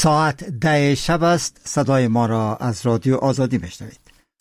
ساعت 10 شب است. صدای ما را از رادیو آزادی میشنوید.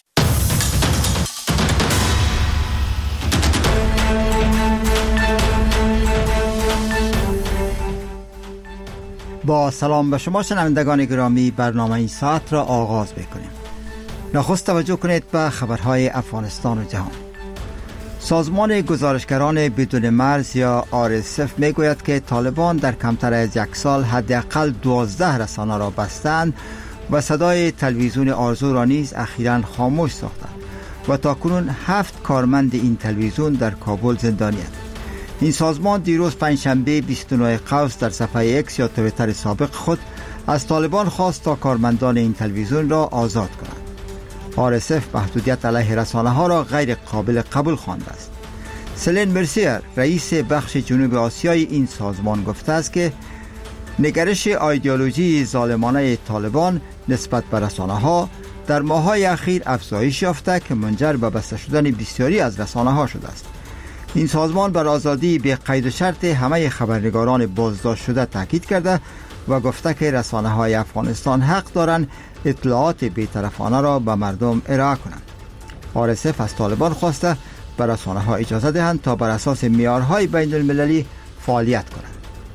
با سلام به شما شنوندگان گرامی، برنامه این ساعت را آغاز می‌کنیم. نخست توجه کنید به خبرهای افغانستان و جهان. سازمان گزارشگران بدون مرز یا RSF میگوید که طالبان در کمتر از یک سال حداقل 12 رسانه را بستند و صدای تلویزیون آرزو را نیز اخیراً خاموش ساختند و تاکنون 7 کارمند این تلویزیون در کابل زندانی‌اند. این سازمان دیروز پنجشنبه 29 قوس در صفحه ایکس یا توییتر سابق خود از طالبان خواست تا کارمندان این تلویزیون را آزاد کنند. RSF محدودیت علیه رسانه ها را غیر قابل قبول خوانده است. سلین مرسیر، رئیس بخش جنوب آسیای این سازمان، گفته است که نگرش ایدئولوژی ظالمانه طالبان نسبت به رسانه ها در ماه‌های اخیر افزایش یافته که منجر به بسته شدن بسیاری از رسانه ها شده است. این سازمان بر آزادی به قید و شرط همه خبرنگاران بازداشت شده تاکید کرده و گفته که رسانه های افغانستان حق دارند اطلاعات بی‌طرفانه را به مردم ارائه کنند. RSF از طالبان خواسته به رسانه ها اجازه دهند تا بر اساس معیارهای بین المللی فعالیت کنند.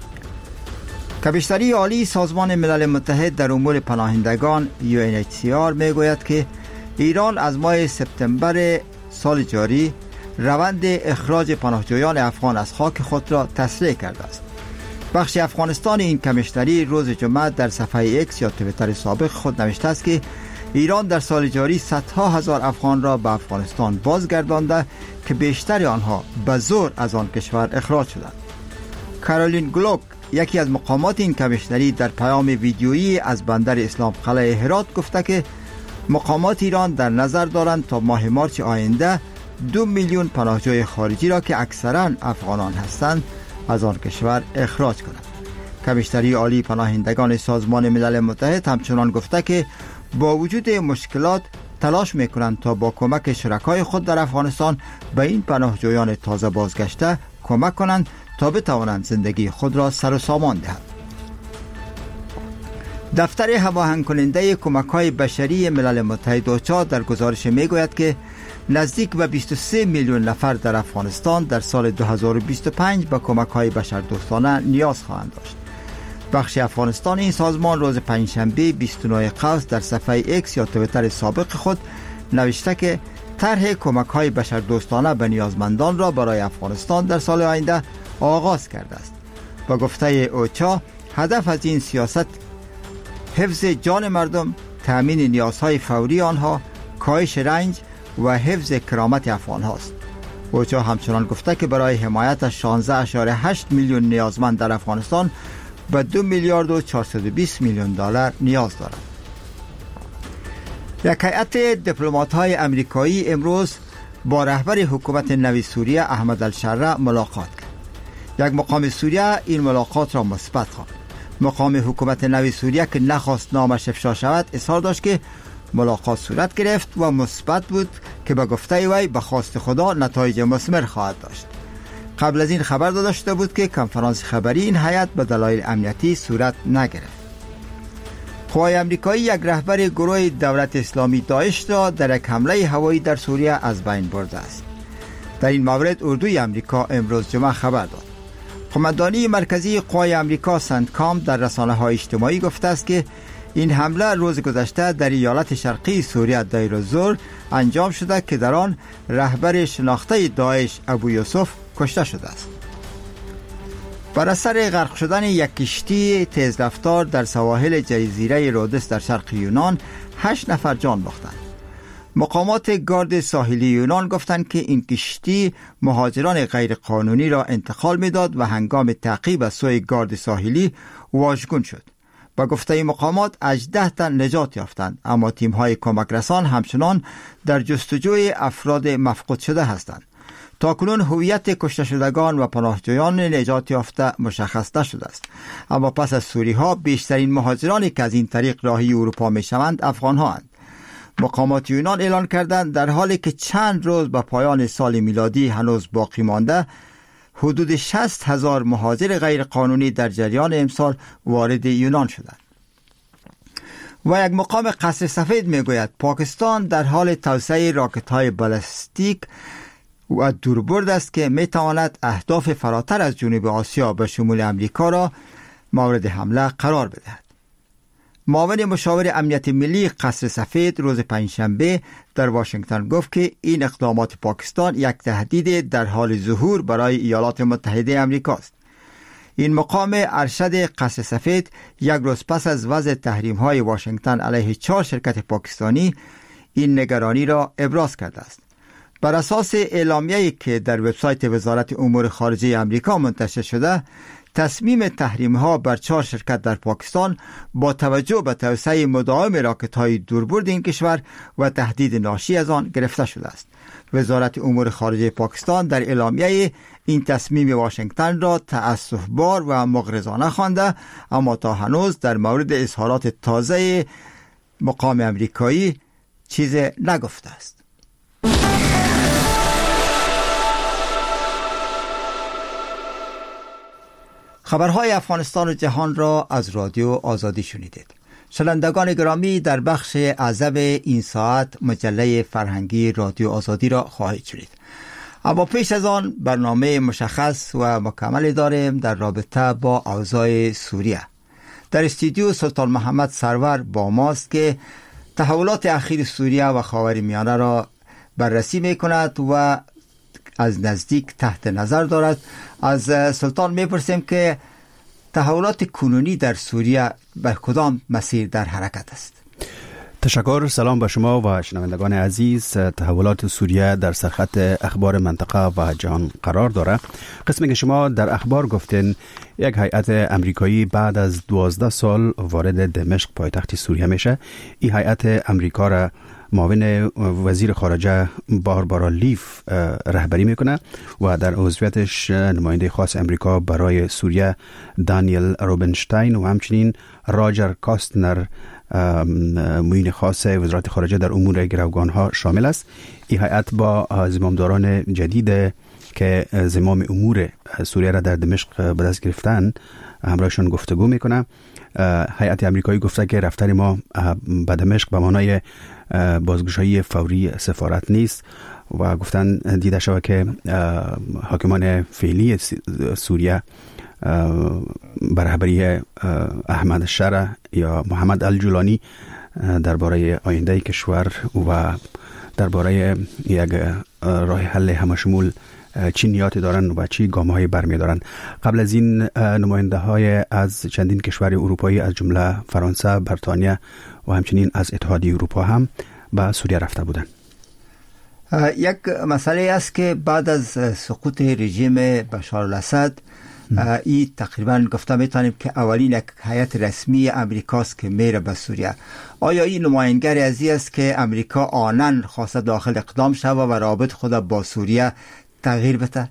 کمیشنری عالی سازمان ملل متحد در امور پناهندگان UNHCR میگوید که ایران از ماه سپتامبر سال جاری روند اخراج پناهجویان افغان از خاک خود را تسریع کرده است. بخش افغانستان این کمیشنری روز جمعه در صفحه ایکس یا توییتر سابق خود نوشته است که ایران در سال جاری صدها هزار افغان را به افغانستان بازگردانده که بیشتر آنها به زور از آن کشور اخراج شدند. کارولین گلوک، یکی از مقامات این کمیشنری، در پیام ویدیویی از بندر اسلام قلعه هرات گفته که مقامات ایران در نظر دارند تا ماه مارس آینده 2 میلیون پناهجوی خارجی را که اکثرا افغانان هستند از آن کشور اخراج کنند. کمیشنری عالی پناهندگان سازمان ملل متحد همچنان گفته که با وجود مشکلات تلاش میکنند تا با کمک شرکای خود در افغانستان به این پناهجویان تازه بازگشته کمک کنند تا بتوانند زندگی خود را سر و سامان دهند. دفتر هماهنگ کننده کمک‌های بشری ملل متحد اوچا در گزارش میگوید که نزدیک به 23 میلیون نفر در افغانستان در سال 2025 به کمک‌های بشردوستانه نیاز خواهند داشت. بخش افغانستان این سازمان روز پنجشنبه 29 قوس در صفحه ایکس یا توییتر سابق خود نوشته که طرح کمک‌های بشردوستانه به نیازمندان را برای افغانستان در سال آینده آغاز کرده است. با گفته اوچا، هدف از این سیاست حفظ جان مردم، تامین نیازهای فوری آنها، کاهش رنج و حفظ کرامت افغان هاست. اوچا همچنان گفته که برای حمایت 16.8 میلیون نیازمند در افغانستان به 2 میلیارد و 420 میلیون دلار نیاز دارد. یک هیئت دیپلمات‌های آمریکایی امروز با رهبر حکومت نوی سوریه احمد الشره ملاقات کرد. یک مقام سوریه این ملاقات را مثبت خواند. مقام حکومت نوی سوریه که نخواست نامش افشا شود اظهار داشت که ملاقات صورت گرفت و مثبت بود که به گفته وی به خواست خدا نتایج مثمر خواهد داشت. قبل از این خبر داده شده بود که کنفرانس خبری این هیئت به دلایل امنیتی صورت نگرفت. قوای آمریکایی یک رهبر گروه دولت اسلامی داعش را در یک حمله هوایی در سوریه از بین برده است. در این مورد اردوی آمریکا امروز جمعه خبر داد. قماندانی مرکزی قوای آمریکا سنتکام در رسانه‌های اجتماعی گفته است که این حمله روز گذشته در ایالت شرقی سوریه دیر الزور انجام شده که در آن رهبر شناخته داعش ابو یوسف کشته شده است. بر اثر غرق شدن یک کشتی تیزرفتار در سواحل جزیره رودس در شرق یونان 8 نفر جان باختند. مقامات گارد ساحلی یونان گفتند که این کشتی مهاجران غیرقانونی را انتقال می‌داد و هنگام تعقیب از سوی گارد ساحلی واژگون شد. با گفته مقامات 18 تن نجات یافتند، اما تیم‌های کمک رسان همچنان در جستجوی افراد مفقود شده هستند. تاکنون هویت کشته شدگان و پناهجویان نجات یافته مشخص نشده است، اما پس از سوری‌ها بیشترین مهاجرانی که از این طریق راهی اروپا می‌شوند افغان‌هاند. مقامات یونان اعلان کردند در حالی که چند روز به پایان سال میلادی هنوز باقی مانده، حدود 60,000 مهاجر غیر قانونی در جریان امسال وارد یونان شدند. و یک مقام قصر سفید میگوید پاکستان در حال توسعه راکت‌های بالستیک و دوربرد است که میتواند اهداف فراتر از جنوب آسیا به شمول امریکا را مورد حمله قرار بدهد. معاون مشاور امنیت ملی قصر سفید روز پنجشنبه در واشنگتن گفت که این اقدامات پاکستان یک تهدید در حال ظهور برای ایالات متحده امریکا است. این مقام ارشد قصر سفید یک روز پس از وضع تحریم‌های واشنگتن علیه 4 شرکت پاکستانی این نگرانی را ابراز کرده است. بر اساس اعلامیه‌ای که در وبسایت وزارت امور خارجه امریکا منتشر شده، تصمیم تحریم‌ها بر 4 شرکت در پاکستان با توجه به توسعه مداوم راکت‌های دوربرد این کشور و تهدید ناشی از آن گرفته شده است. وزارت امور خارجه پاکستان در اعلامیه این تصمیم واشنگتن را تأسف‌بار و مغرضانه خوانده، اما تا هنوز در مورد اظهارات تازه مقام امریکایی چیز نگفته است. خبرهای افغانستان و جهان را از رادیو آزادی شنیدید. شنوندگان گرامی، در بخش عزب این ساعت مجله فرهنگی رادیو آزادی را خواهید شنید. اما پیش از آن برنامه مشخص و مکمل داریم در رابطه با اوضاع سوریه. در استودیو سلطان محمد سرور با ماست که تحولات اخیر سوریه و خاورمیانه را بررسی می‌کند و از نزدیک تحت نظر دارد. از سلطان میپرسیم که تحولات کنونی در سوریه بر کدام مسیر در حرکت است؟ تشکر. سلام به شما و شنوندگان عزیز. تحولات سوریه در سرخط اخبار منطقه و جهان قرار داره. قسمی که شما در اخبار گفتین یک هیئت امریکایی بعد از 12 سال وارد دمشق پایتخت سوریه میشه. این هیئت امریکا را معاون وزیر خارجه باربارا لیف رهبری میکنه و در عضویتش نماینده خاص امریکا برای سوریه دانیل روبنشتاین و همچنین راجر کاستنر معین خاص وزارت خارجه در امور گروگانها شامل است. این هیئت با زمامداران جدید که زمام امور سوریه را در دمشق به دست گرفتن همراهشان گفتگو میکنه. هیئت امریکایی گفته که رفتن ما به دمشق به معنای بازگشایی فوری سفارت نیست و گفتن دیده شود که حاکمان فعلی سوریه بر رهبری احمد شرع یا محمد الجولانی درباره آینده کشور و درباره یک راه حل همشمول چی نیاتی دارن و چی گام‌های برمی دارن. قبل از این نماینده های از چندین کشور اروپایی از جمله فرانسه، بریتانیا و همچنین از اتحادیه اروپا هم به سوریه رفته بودند. یک مسئله است که بعد از سقوط رژیم بشار الاسد این تقریبا گفته میتونیم که اولین یک هیئت رسمی امریکاست که میره به سوریه. آیا این نمایندگی از این است که امریکا آنن خواسته داخل اقدام شود و رابط خود با سوریه تغییر بده؟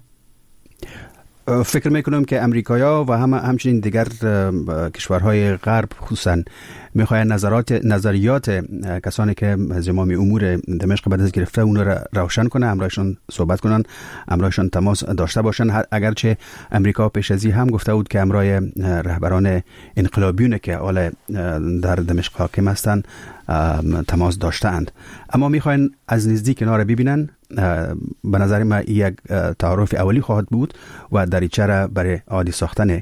فکر میکنم که امریکایا و همچنین دیگر کشورهای غرب خصوصا میخواین نظریات کسانی که زمام امور دمشق به دست گرفته اون را روشن کنه، همراهشان صحبت کنن، همراهشان تماس داشته باشن. اگرچه امریکا پیش از این هم گفته بود که همراه رهبران انقلابیون که حالا در دمشق حاکم هستند تماس داشتند، اما میخواین از نزدیک اینا را ببینن. به نظر من یک تعارف اولی خواهد بود و دریچه را برای عادی ساختن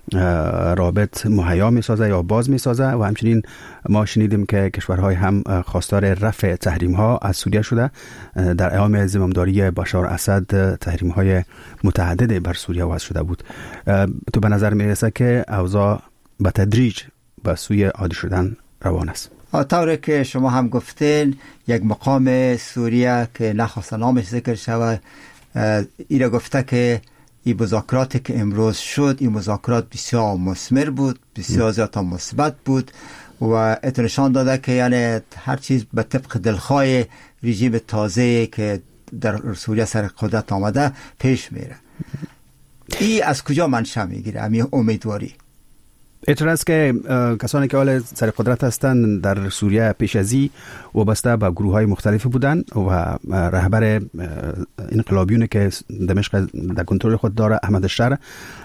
رابط مهیا می سازه یا باز می سازه و همچنین ما شنیدیم که کشورهای هم خواستار رفع تحریم ها از سوریه شده. در ایام زمامداری بشار اسد تحریم های متعدد بر سوریه وضع شده بود. تو به نظر می رسه که اوضاع به تدریج به سوی عادی شدن روان است. طوری که شما هم گفتین یک مقام سوریه که نخواست نامش ذکر شود ایره گفته که این مذاکراتی که امروز شد این مذاکرات بسیار مثمر بود، بسیار زیاد مثبت بود و نشان داده که یعنی هر چیز به طبق دلخواه رژیم تازه که در سوریه سر قدرت آمده پیش میره. این از کجا منشأ میگیره همین امیدواری؟ اعتراض که کسانی که حال سر قدرت هستند در سوریه پیش ازی وابسته به گروه های مختلفی بودند و رهبر انقلابیون که دمشق در کنترل خود داره احمد الشر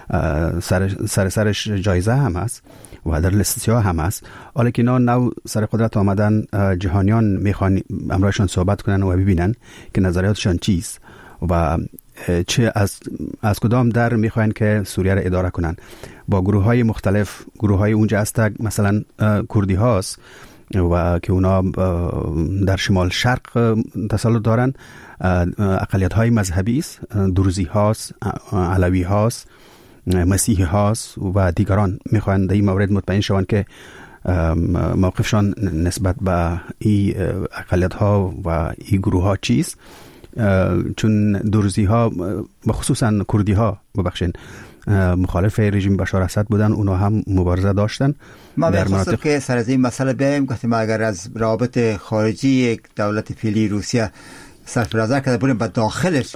سرش جایزه هم است و در لیست سیاه هم است. حالا که اینا نو سر قدرت آمدن، جهانیان میخوان امرایشان صحبت کنن و ببینن که نظریاتشان چیست و چه از کدام در میخواین که سوریه را اداره کنن. با گروه های مختلف، گروه های اونجا هست مثلا کردی هاست و که اونا در شمال شرق تسلط دارن، اقلیت های مذهبی است، درزی هاست، علوی هاست، مسیحی هاست و دیگران میخواین در این مورد مطمئن شوند که موقفشان نسبت به این اقلیت ها و این گروه ها چیست. چون درزی ها بخصوصا کردی ها ببخشین مخالف رژیم بشار اسد بودن، اونا هم مبارزه داشتن. ما می‌خواستم که سر از این مسئله بیایم، گفتیم اگر از روابط خارجی یک دولت فعلی روسیه صرف نظر کرده بریم به داخلش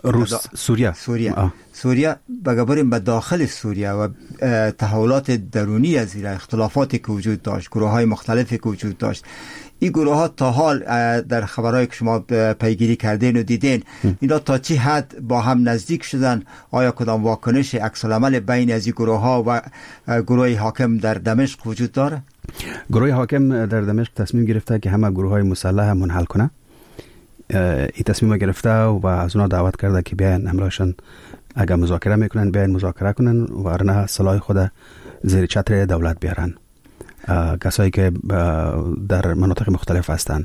سوریه بریم به داخل سوریه و تحولات درونی از این اختلافاتی که وجود داشت، گروه های مختلفی که وجود داشت، این گروه ها تا حال در خبرهای که شما پیگیری کردین و دیدین اینا تا چی حد با هم نزدیک شدن؟ آیا کدام واکنش عکس العمل بین از این گروه ها و گروه حاکم در دمشق وجود داره؟ گروه حاکم در دمشق تصمیم گرفته که همه گروه های مسلح منحل کنه. این تصمیم گرفته و از اونا دعوت کرده که بیاین همراهشان اگر مذاکره میکنن بیاین مذاکره کنن و ورنه سلاح خود زیر چتر دولت بیارن. کسایی که در مناطق مختلف هستن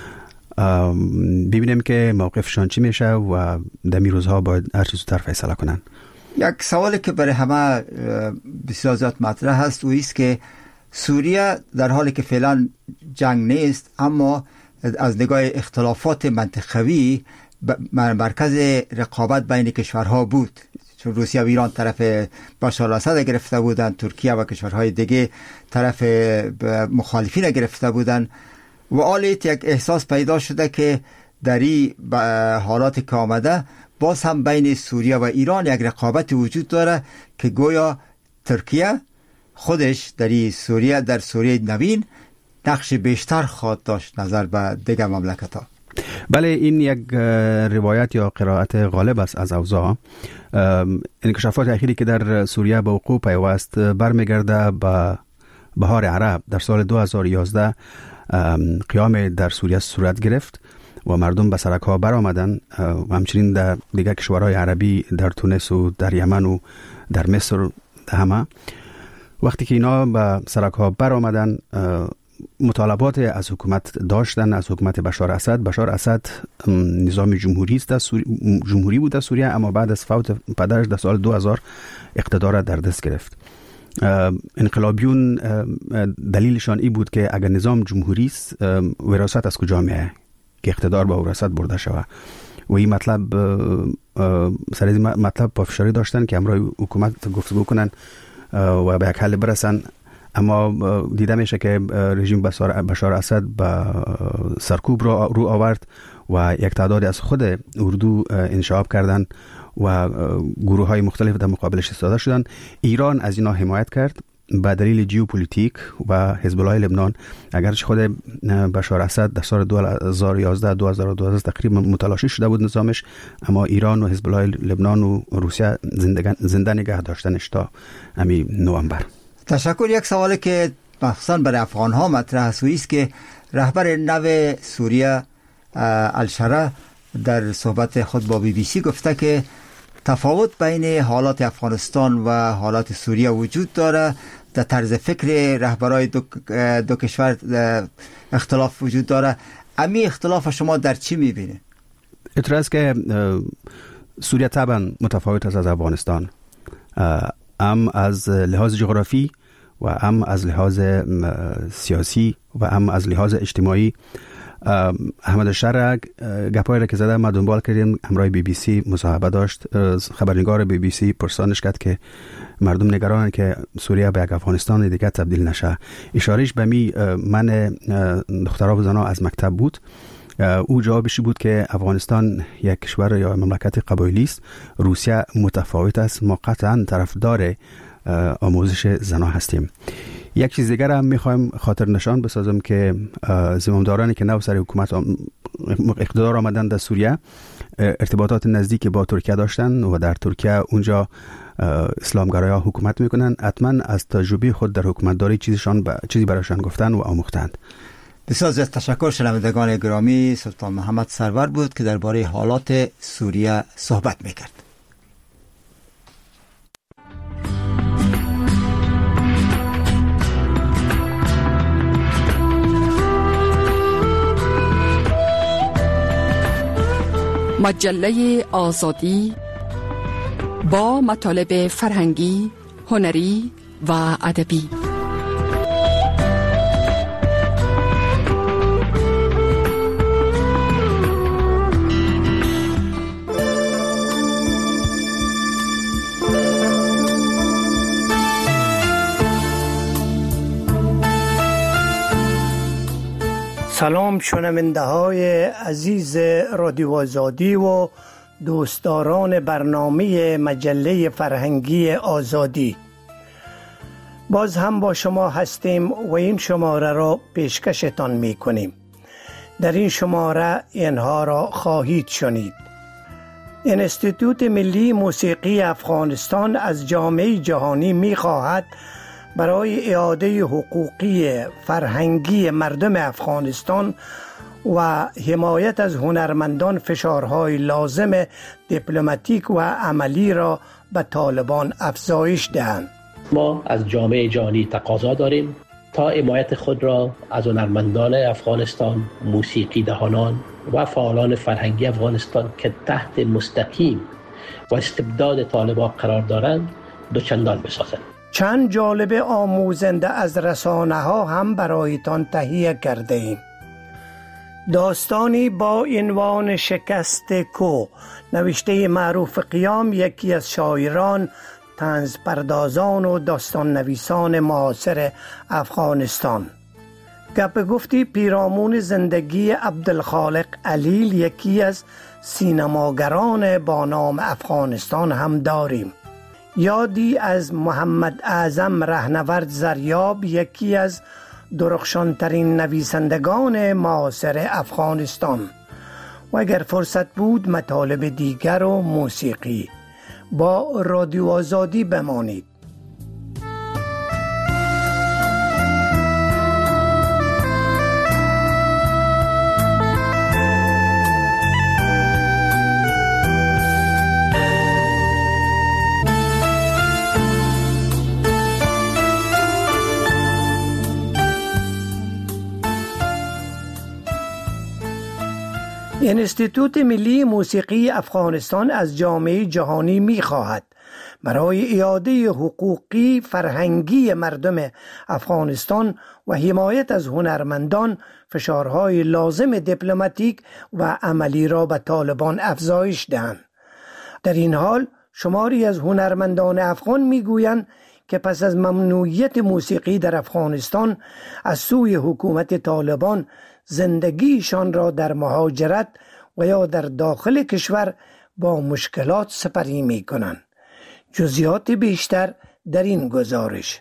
ببینیم که موقفشان چی میشه و در این روزها باید هر چیز زودتر فیصله کنن. یک سوالی که برای همه بسیار زیاد مطرح هست و ایست که سوریه در حالی که فعلا جنگ نیست، اما از نگاه اختلافات منطقوی مرکز رقابت بین کشورها بود، چون روسیه و ایران طرف بشار الاسد گرفته بودن، ترکیه و کشورهای دیگه طرف مخالفین گرفته بودن و آلیت یک احساس پیدا شده که در این حالات که آمده باز هم بین سوریه و ایران یک رقابت وجود داره که گویا ترکیه خودش در سوریه نوین نقش بیشتر خواهد داشت نظر به دیگر مملکت ها. بله، این یک روایت یا قرائت غالب است از اوضاع. انکشافات اخیری که در سوریه به وقوع پیوست برمیگرده به بهار عرب. در سال 2011 قیام در سوریه صورت گرفت و مردم به سرک ها برآمدن و همچنین در دیگر کشورهای عربی، در تونس و در یمن و در مصر همه. وقتی که اینا به سرک ها برآمدن مطالبات از حکومت داشتن، از حکومت بشار اسد. نظام جمهوری بود در سوریه، اما بعد از فوت پدرش در سال 2000 اقتدار در دست گرفت. انقلابیون دلیلشان این بود که اگر نظام جمهوری است وراثت از کجا میاد که اقتدار با وراثت برده شود و این مطلب سر این مطلب پافشاری داشتن که امروز حکومت گفتگو کنن و به یک حل برسن. اما دیده میشه که رژیم بشار اسد با سرکوب رو آورد و یک تعدادی از خود اردو انشعاب کردن و گروه های مختلف در مقابلش ایستاده شدن. ایران از اینا حمایت کرد به دلیل ژئوپلیتیک و حزب الله لبنان. اگرچه خود بشار اسد در سال 2011 تقریبا متلاشی شده بود نظامش، اما ایران و حزب الله لبنان و روسیه زنده نگه داشتنش تا همین نوامبر. تشکر. یک سوالی که مخصوصا برای افغان ها مطرح است و ایست که رهبر نو سوریه الشره در صحبت خود با BBC گفته که تفاوت بین حالات افغانستان و حالات سوریه وجود داره، در طرز فکر رهبرای دو کشور اختلاف وجود داره. امی اختلاف شما در چی میبینید؟ اعتراض که سوریه طبعا متفاوت است از افغانستان، هم از لحاظ جغرافی و هم از لحاظ سیاسی و هم از لحاظ اجتماعی. احمد الشر گپایی را که زده ما دنبال کردیم، همراه BBC مصاحبه داشت. خبرنگار BBC پرسانش کرد که مردم نگرانن که سوریه به یک افغانستان دیگه تبدیل نشه. اشارهش به من دخترها و زنها از مکتب بود. او جوابش بود که افغانستان یک کشور یا مملکت قبایلی است، روسیه متفاوت است، ما قطعا طرفدار آموزش زنها هستیم. یک چیز دیگر هم میخوایم خاطر نشان بسازم که زمامدارانی که نو سر حکومت اقتدار آمدن در سوریه ارتباطات نزدیک با ترکیه داشتن و در ترکیه اونجا اسلامگرایان حکومت میکنن. حتما از تجربه خود در حکومتداری چیزی برایشان گفتن و آموختند. بسیار زیاد تشکر. شنوندگان گرامی، سلطان محمد سرور بود که درباره حالات سوریه صحبت میکرد. مجله آزادی با مطالب فرهنگی، هنری و ادبی. سلام شنونده های عزیز رادیو آزادی و دوستداران برنامه مجله فرهنگی آزادی. باز هم با شما هستیم و این شماره را پیشکشتان می کنیم. در این شماره اینها را خواهید شنید. انستیتوت ملی موسیقی افغانستان از جامعه جهانی می خواهد برای اعاده حقوقی فرهنگی مردم افغانستان و حمایت از هنرمندان فشارهای لازم دیپلماتیک و عملی را به طالبان افزایش دهند. ما از جامعه جهانی تقاضا داریم تا حمایت خود را از هنرمندان افغانستان، موسیقی دهانان و فعالان فرهنگی افغانستان که تحت مستقیم و استبداد طالبان قرار دارند دوچندان بسازند. چند جالب آموزنده از رسانه ها هم برایتان تهیه کرده ایم. داستانی با عنوان شکست کو نوشته معروف قیام، یکی از شاعران، طنز پردازان و داستان نویسان معاصر افغانستان. گپ گفتی پیرامون زندگی عبدالخالق علیل، یکی از سینماگران با نام افغانستان هم داریم. یادی از محمد اعظم رهنورد زریاب، یکی از درخشانترین نویسندگان معاصر افغانستان. و اگر فرصت بود مطالب دیگر و موسیقی. با رادیو آزادی بمانید. انستیتوت ملی موسیقی افغانستان از جامعه جهانی می خواهد برای اعاده حقوقی فرهنگی مردم افغانستان و حمایت از هنرمندان فشارهای لازم دیپلماتیک و عملی را به طالبان افزایش دهند. در این حال شماری از هنرمندان افغان می گویند که پس از ممنوعیت موسیقی در افغانستان از سوی حکومت طالبان زندگیشان را در مهاجرت و یا در داخل کشور با مشکلات سپری می کنند. جزئیات بیشتر در این گزارش.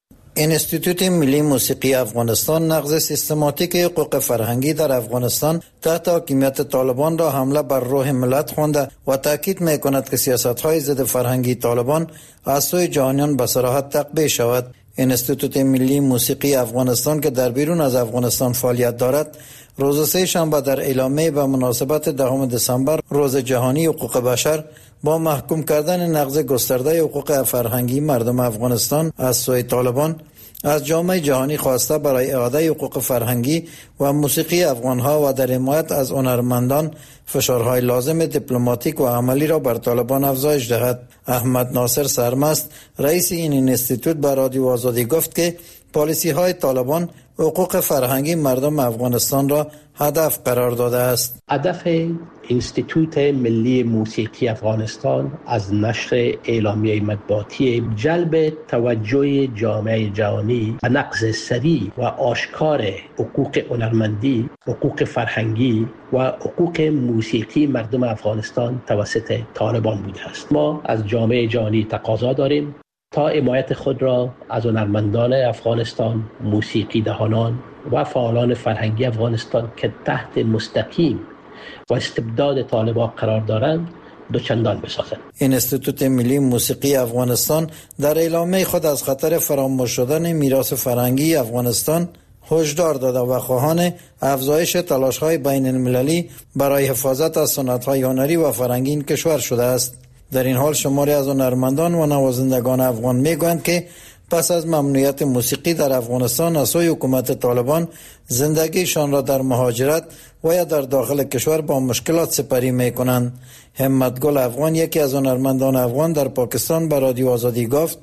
انستیتوت ملی موسیقی افغانستان نقض سیستماتیک حقوق فرهنگی در افغانستان تحت حاکمیت طالبان را حمله بر روح ملت خوانده و تاکید می کند که سیاست‌های ضد فرهنگی طالبان از سوی جهانیان به صراحت تقبیح شود. انستیتوت ملی موسیقی افغانستان که در بیرون از افغانستان فعالیت دارد، روز سه شنبه در اعلامیه به مناسبت 10 دسامبر روز جهانی حقوق بشر با محکوم کردن نقض گسترده حقوق فرهنگی مردم افغانستان از سوی طالبان از جامعه جهانی خواسته برای اعاده حقوق فرهنگی و موسیقی افغانها و در حمایت از هنرمندان فشارهای لازم دیپلماتیک و عملی را بر طالبان افزایش دهد. احمد ناصر سرمست رئیس این انستیتوت به رادیو آزادی گفت که پالیسی های طالبان حقوق فرهنگی مردم افغانستان را هدف قرار داده است. هدف انستیتوت ملی موسیقی افغانستان از نشر اعلامیه مطبوعاتی جلب توجه جامعه جهانی به نقض سریع و آشکار حقوق هنرمندی، حقوق فرهنگی و حقوق موسیقی مردم افغانستان توسط طالبان بوده است. ما از جامعه جهانی تقاضا داریم تا حمایت خود را از هنرمندان افغانستان، موسیقی دهانان و فعالان فرهنگی افغانستان که تحت مستقیم و استبداد طالبان قرار دارند دوچندان بسازند. انستیتوت ملی موسیقی افغانستان در اعلامیه خود از خطر فراموش شدن میراث فرهنگی افغانستان هشدار داده و خواهان افزایش تلاش‌های بین المللی برای حفاظت از سنت‌های هنری و فرهنگی این کشور شده است. در این حال شماری از هنرمندان و نوازندگان افغان میگویند که پس از ممنوعیت موسیقی در افغانستان از سوی حکومت طالبان زندگیشان را در مهاجرت و یا در داخل کشور با مشکلات سپری میکنند. همتگل افغان، یکی از هنرمندان افغان در پاکستان، به رادیو آزادی گفت: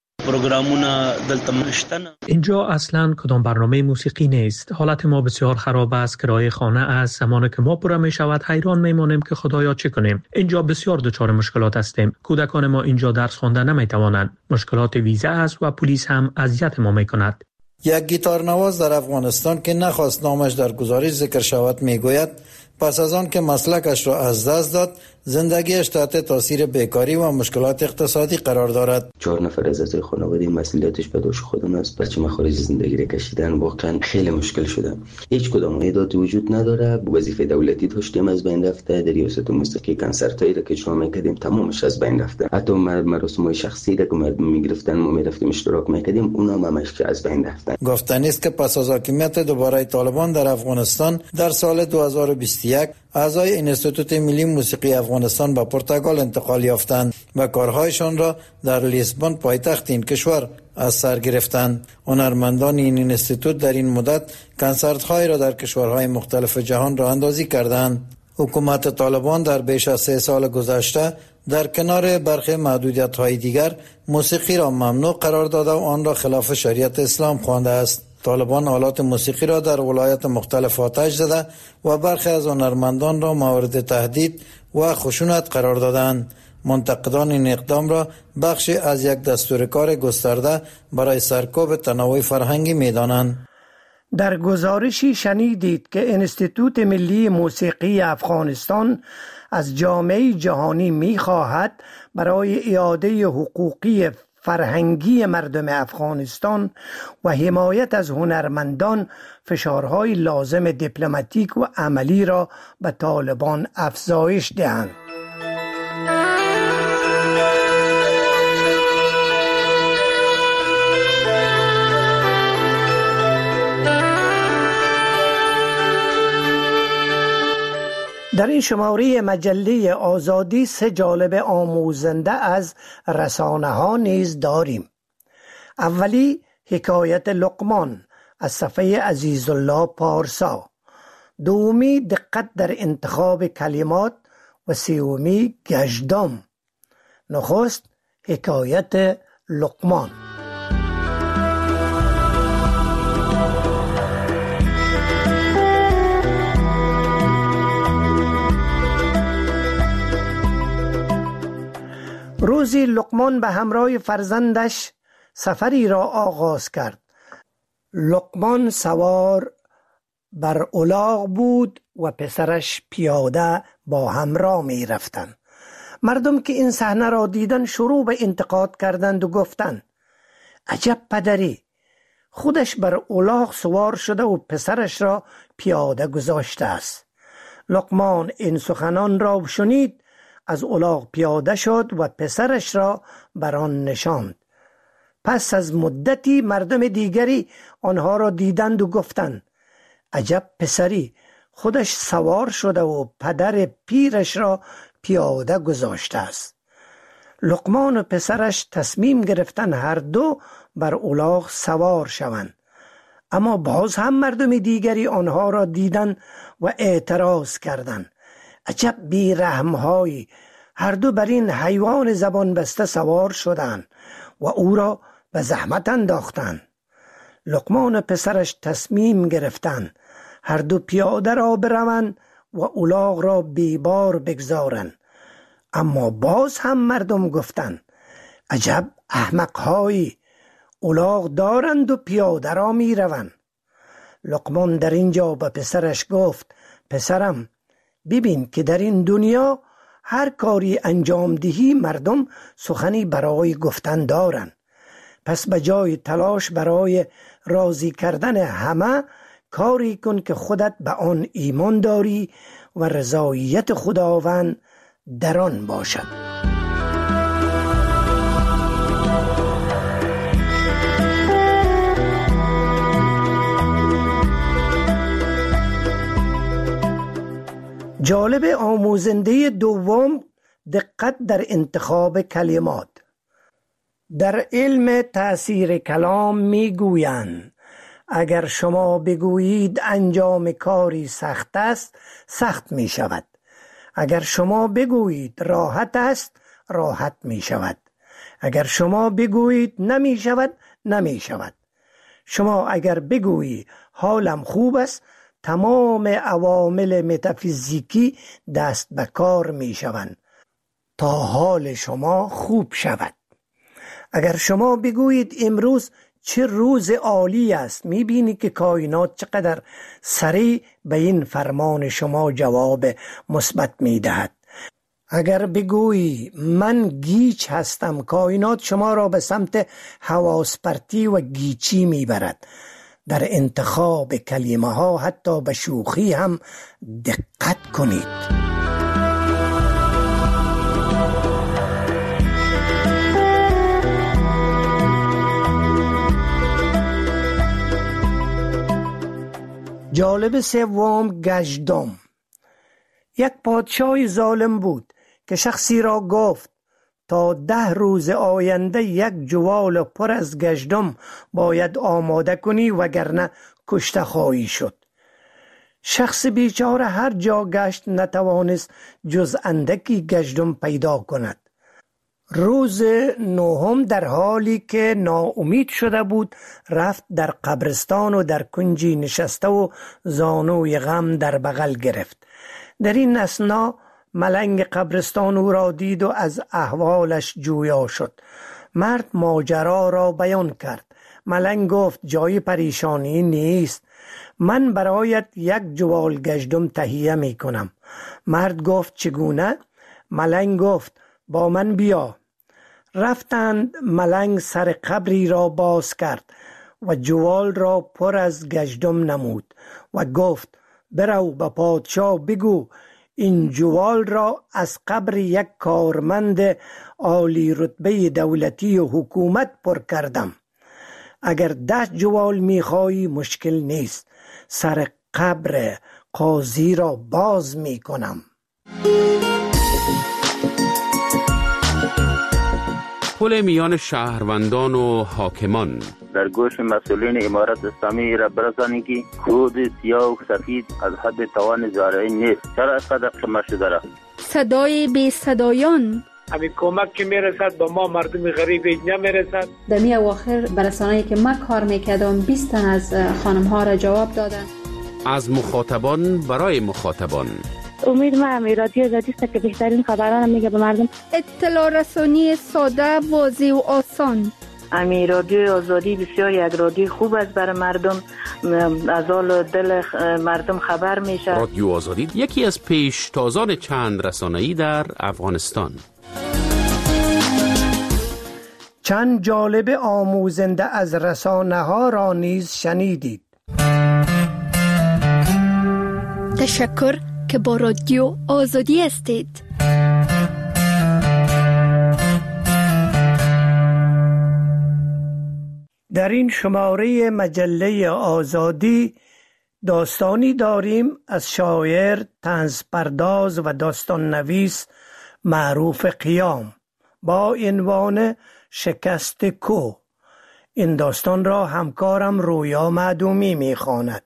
اینجا اصلا کدام برنامه موسیقی نیست. حالت ما بسیار خراب است. کرایه خانه از زمانی که ما پوره می شود حیران میمانیم که خدایا چه کنیم. اینجا بسیار دچار مشکلات هستیم. کودکان ما اینجا درس خواندن نمی توانند. مشکلات ویزا است و پلیس هم اذیت ما می کند. یک گیتار نواز در افغانستان که نخواست نامش در گزارش ذکر شود میگوید پس از آن که مسلکش را از دست داد زندگیش تحت تاثیر بیکاری و مشکلات اقتصادی قرار دارد. 4 نفر از اعضای خانواده مسئولیتش به دوش خودم است. بچه ما خارج زندگی را کشیدن واقعا خیلی مشکل شده. هیچ کدام ایداتی وجود نداره. وظیفه دولتی داشتیم از بین رفته. در ریاست موسیقی کنسرتایی را که اجرا می‌کردیم تمامش از بین رفته. حتی مراسم‌های شخصی را که مردم می‌گرفتن ما می‌رفتیم اشتراک می‌کردیم اونا هم همش از بین رفتن. گفتنی است که پس از حاکمیت دوباره طالبان در افغانستان در سال 2021 اعضای انستیتوت ملی موسیقی افغانستان به پرتغال انتقال یافتند و کارهایشان را در لیسبون پایتخت این کشور از سر گرفتند. هنرمندان این انستیتوت در این مدت کنسرت‌های را در کشورهای مختلف جهان راه اندازی کردند. حکومت طالبان در بیش از 3 سال گذشته در کنار برخی محدودیت‌های دیگر موسیقی را ممنوع قرار داده و آن را خلاف شریعت اسلام خوانده است. طالبان آلات موسیقی را در ولایات مختلف آتش زده و برخی از هنرمندان را مورد تهدید و خشونت قرار دادند. منتقدان این اقدام را بخشی از یک دستور کار گسترده برای سرکوب تنوع فرهنگی می‌دانند. در گزارشی شنیدید که انستیتوت ملی موسیقی افغانستان از جامعه جهانی می‌خواهد برای اعاده حقوقی فرهنگی مردم افغانستان و حمایت از هنرمندان فشارهای لازم دیپلماتیک و عملی را به طالبان افزایش دهند. در این شماره مجله آزادی 3 جانب آموزنده از رسانه ها نیز داریم. اولی حکایت لقمان از صفحه عزیزالله پارسا، دومی دقت در انتخاب کلمات و سومی گژدم. نخست حکایت لقمان. روزی لقمان به همراه فرزندش سفری را آغاز کرد. لقمان سوار بر الاغ بود و پسرش پیاده با همراه می رفتند. مردم که این صحنه را دیدن شروع به انتقاد کردند و گفتند: عجب پدری، خودش بر الاغ سوار شده و پسرش را پیاده گذاشته است. لقمان این سخنان را شنید، از الاغ پیاده شد و پسرش را بر آن نشاند. پس از مدتی مردم دیگری آنها را دیدند و گفتند: عجب پسری، خودش سوار شده و پدر پیرش را پیاده گذاشته است. لقمان و پسرش تصمیم گرفتند هر دو بر الاغ سوار شوند. اما باز هم مردم دیگری آنها را دیدند و اعتراض کردند: عجب بی‌رحم‌هایی، هر دو بر این حیوان زبان بسته سوار شدند و او را به زحمت انداختند. لقمان و پسرش تصمیم گرفتند هر دو پیاده را بروند و الاغ را بیبار بگذارند. اما باز هم مردم گفتند: عجب احمق‌هایی، الاغ دارند و پیاده را می روند. لقمان در اینجا به پسرش گفت: پسرم، ببین که در این دنیا هر کاری انجام دهی مردم سخنی برای گفتن دارند. پس به جای تلاش برای راضی کردن همه، کاری کن که خودت به آن ایمان داری و رضایت خداوند در آن باشد. جالب آموزنده دوم، دقت در انتخاب کلمات. در علم تأثیر کلام می گویند اگر شما بگویید انجام کاری سخت است، سخت می شود. اگر شما بگویید راحت است، راحت می شود. اگر شما بگویید نمی شود، نمی شود. شما اگر بگویید حالم خوب است، تمام عوامل متافیزیکی دست به کار می شوند تا حال شما خوب شود. اگر شما بگویید امروز چه روز عالی است، می بینی که کائنات چقدر سریع به این فرمان شما جواب مثبت می دهد. اگر بگویی من گیج هستم، کائنات شما را به سمت حواس پرتی و گیچی می برد. در انتخاب کلمه ها حتی به شوخی هم دقت کنید. جالب سوم، گژدم. یک پادشاه ظالم بود که شخصی را گفت تا 10 روز آینده یک جوال پر از گژدم باید آماده کنی وگرنه کشته خواهی شد. شخص بیچاره هر جا گشت، نتوانست جز اندکی گژدم پیدا کند. روز 9 در حالی که ناامید شده بود، رفت در قبرستان و در کنجی نشسته و زانوی غم در بغل گرفت. در این اثنا ملنگ قبرستان او را دید و از احوالش جویا شد. مرد ماجرا را بیان کرد. ملنگ گفت جای پریشانی نیست، من برایت یک جوال گژدم تهیه می کنم. مرد گفت چگونه؟ ملنگ گفت با من بیا. رفتند. ملنگ سر قبری را باز کرد و جوال را پر از گژدم نمود و گفت برو به پادشاه بگو این جوال را از قبر یک کارمند عالی رتبه دولتی و حکومت پر کردم. اگر 10 جوال میخوایی مشکل نیست، سر قبر قاضی را باز میکنم. پل میان شهروندان و حاکمان. در گوش مسئولین امارت اسلامی را برسانید که کود سیاه و سفید از حد توان زارعی نیست. چرا اینقدر قمه شده را؟ صدای بی صدایان. همین کمک که میرسد با ما مردم غریب نمیرسد. در می اواخر برسانه‌ای که من کار میکردم 20 تن از خانم ها را جواب دادن. از مخاطبان برای مخاطبان. امید ما رادیو آزادی است که بهترین خبران میگه به مردم. اطلاع رسانی ساده، واضح و آسان. رادیو آزادی بسیار یک رادیو خوب است برای مردم، از حال دل مردم خبر میشه. رادیو آزادی یکی از پیشتازان چند رسانه‌ای در افغانستان. چند جالب آموزنده از رسانه ها را نیز شنیدید. تشکر که با رادیو آزادی هستید. در این شماره مجله آزادی داستانی داریم از شاعر، طنزپرداز و داستان نویس معروف قیام با عنوان شکست کوه. این داستان را همکارم رویا معدومی می‌خواند.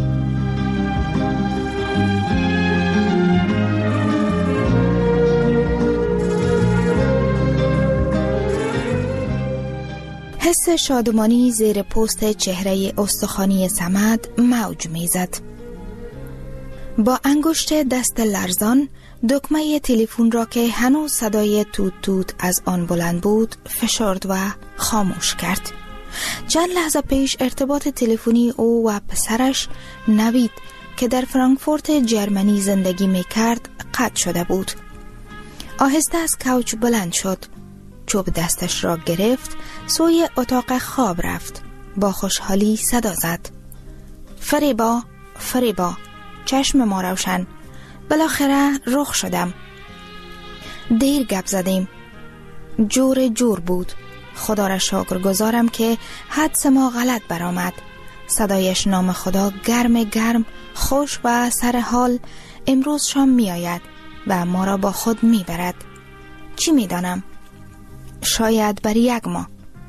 حس شادمانی زیر پوست چهره استخوانی صمد موج میزد. با انگشت دست لرزان دکمه تلفن را که هنوز صدای توت توت از آن بلند بود فشرد و خاموش کرد. چند لحظه پیش ارتباط تلفنی او و پسرش نوید که در فرانکفورت جرمنی زندگی می کرد قطع شده بود. آهسته از کوچ بلند شد. چوب دستش را گرفت، سوی اتاق خواب رفت. با خوشحالی صدا زد: فریبا، فریبا، چشم ما روشن، بالاخره رخ شدم. دیر گپ زدیم، جور بود. خدا را شکر گزارم که حدس ما غلط برآمد. صدایش نام خدا گرم خوش و سر حال امروز شام می آید و ما را با خود می برد. چی می دانم؟ شاید بر 1 ماه.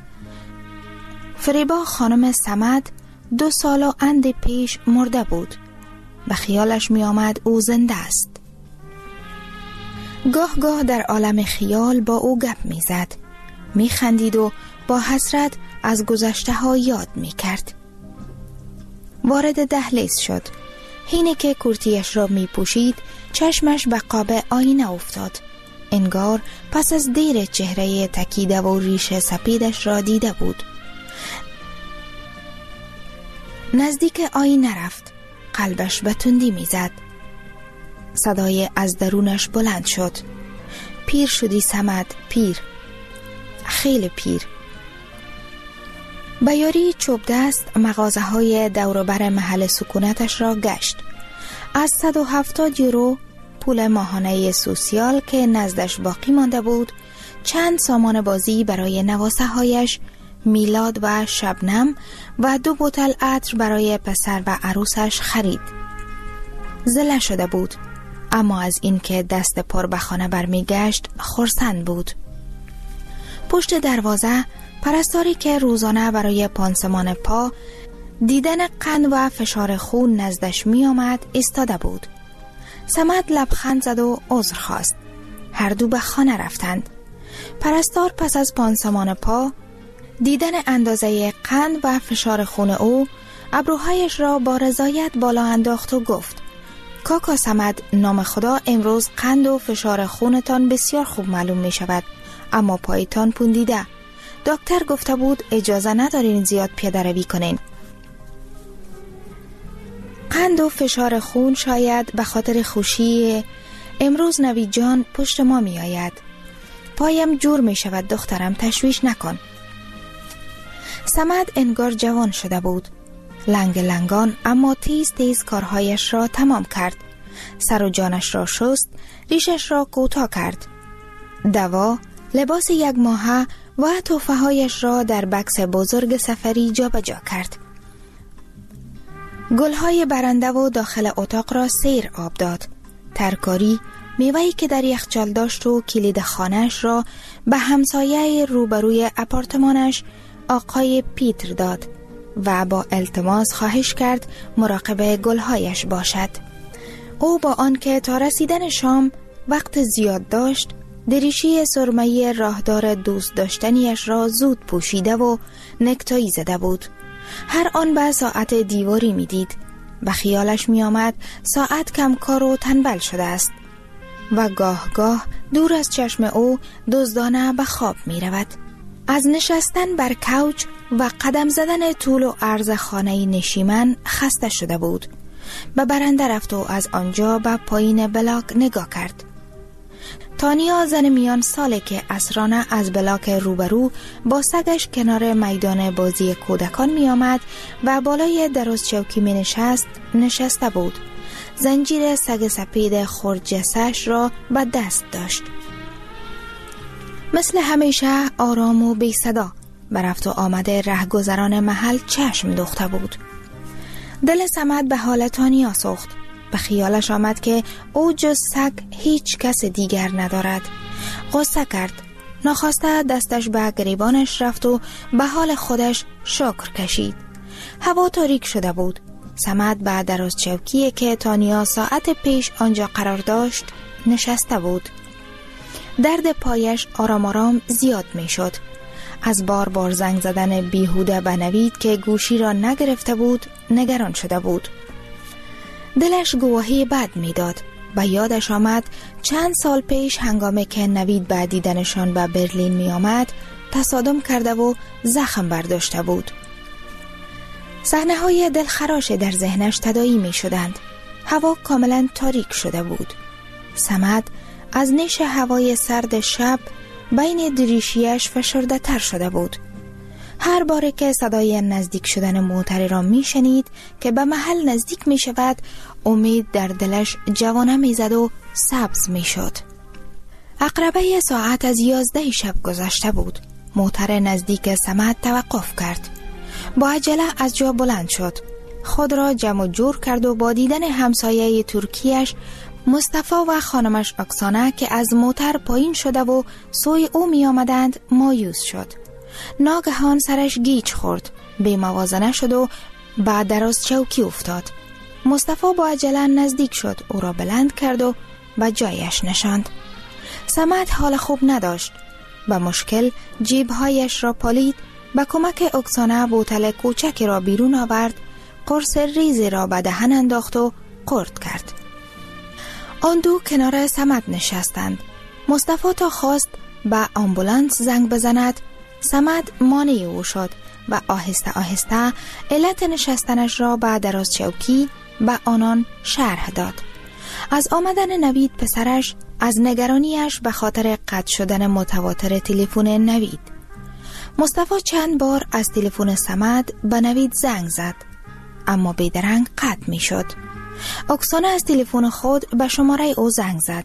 فریبا خانم صمد 2 سال و اند پیش مرده بود. به خیالش می آمد او زنده است. گاه در عالم خیال با او گپ می زد، می خندید و با حسرت از گذشته ها یاد می کرد. وارد دهلیز شد. حین که کرتیش را می پوشید چشمش به قاب آینه افتاد. انگار پس از دیر چهره تکیده و ریش سپیدش را دیده بود. نزدیک آینه رفت. قلبش به تندی می زد. صدای از درونش بلند شد: پیر شدی صمد، پیر، خیلی پیر. به یاری چوب دست مغازه های دوروبر محل سکونتش را گشت. از 170 یورو پول ماهانه سوسیال که نزدش باقی مانده بود، چند سامان بازی برای نواسه هایش، میلاد و شبنم و 2 بوتل عطر برای پسر و عروسش خرید. زله شده بود، اما از این که دست پر به خانه برمی گشت خرسند بود. پشت دروازه پرستاری که روزانه برای پانسمان پا، دیدن قند و فشار خون نزدش می آمد ایستاده بود. صمد لبخند زد و عذر خواست. هر دو به خانه رفتند. پرستار پس از پانسمان پا، دیدن اندازه قند و فشار خون او، ابروهایش را با رضایت بالا انداخت و گفت: کاکا صمد، نام خدا امروز قند و فشار خونتان بسیار خوب معلوم می شود، اما پایتان پوندیده. دکتر گفته بود اجازه ندارین زیاد پیاده روی کنین. قند و فشار خون شاید به خاطر خوشی امروز نوید جان پشت ما می آید. پایم جور می شود دخترم، تشویش نکن. صمد انگار جوان شده بود. لنگان اما تیز کارهایش را تمام کرد. سر و جانش را شست، ریشش را کوتاه کرد. دوا، لباس 1 ماهه و تحفه هایش را در بکس بزرگ سفری جابجا کرد. گلهای برنده و داخل اتاق را سیر آب داد. ترکاری، میوهی که در یخچال داشت و کلید خانه‌اش را به همسایه روبروی آپارتمانش آقای پیتر داد و با التماس خواهش کرد مراقب گلهایش باشد. او با آنکه تا رسیدن شام وقت زیاد داشت، دریشی سرمه‌ای راهدار دوست داشتنیش را زود پوشیده و نکتایی زده بود. هر آن به ساعت دیواری می دید. به خیالش می آمد ساعت کمکار و تنبل شده است و گاه دور از چشم او دزدانه به خواب می رود. از نشستن بر کوچ و قدم زدن طول و عرض خانه نشیمن خسته شده بود. به برنده رفت و از آنجا به پایین بلاک نگاه کرد. تانیا زن میان ساله که عصرانه از بلاک روبرو با سگش کنار میدان بازی کودکان می آمد و بالای دراز چوکی می نشسته بود. زنجیر سگ سپید خرجسش را به دست داشت. مثل همیشه آرام و بی صدا به رفت و آمد رهگذران محل چشم دوخته بود. دل صمد به حال تانیا سوخت. به خیالش آمد که او جز سگ هیچ کس دیگر ندارد. غصه کرد. ناخواسته دستش به گریبانش رفت و به حال خودش شکر کشید. هوا تاریک شده بود. صمد به دراز چوکی که تانیا ساعت پیش آنجا قرار داشت نشسته بود. درد پایش آرام زیاد می شد. از بار زنگ زدن بیهوده به نوید که گوشی را نگرفته بود نگران شده بود. دلش گواهی بد می داد. به یادش آمد چند سال پیش هنگامی که نوید به دیدنشان به برلین می آمد تصادم کرده و زخم برداشته بود. صحنه های دلخراش در ذهنش تداعی می شدند. هوا کاملا تاریک شده بود. صمد از نیش هوای سرد شب بین دریشیش فشرده تر شده بود. هر بار که صدای نزدیک شدن موتر را می شنید که به محل نزدیک می شود، امید در دلش جوانه می زد و سبز می شد. عقربه ساعت از 11 شب گذشته بود. موتر نزدیک صمد توقف کرد. با عجله از جا بلند شد. خود را جمع جور کرد و با دیدن همسایه ترکیش مصطفی و خانمش اکسانه که از موتر پایین شده و سوی او می آمدند مایوس شد. ناگهان سرش گیج خورد، بی موازنه شد و بعد دراز چوکی افتاد. مصطفی با عجله نزدیک شد، او را بلند کرد و به جایش نشاند. صمد حال خوب نداشت. با مشکل جیبهایش را پالید، با کمک اکسانه بوتل کوچکی را بیرون آورد، قرص ریزی را به دهن انداخت و قورت کرد. آن دو کنار صمد نشستند. مصطفی تا خواست به آمبولانس زنگ بزند، صمد مانع او شد و آهسته آهسته علت نشستنش را به دراز چوکی به آنان شرح داد. از آمدن نوید پسرش، از نگرانیش به خاطر قطع شدن متواتر تلفن نوید. مصطفی چند بار از تلفن صمد به نوید زنگ زد، اما بیدرنگ قطع می شد. اکسانه از تلفن خود به شماره او زنگ زد.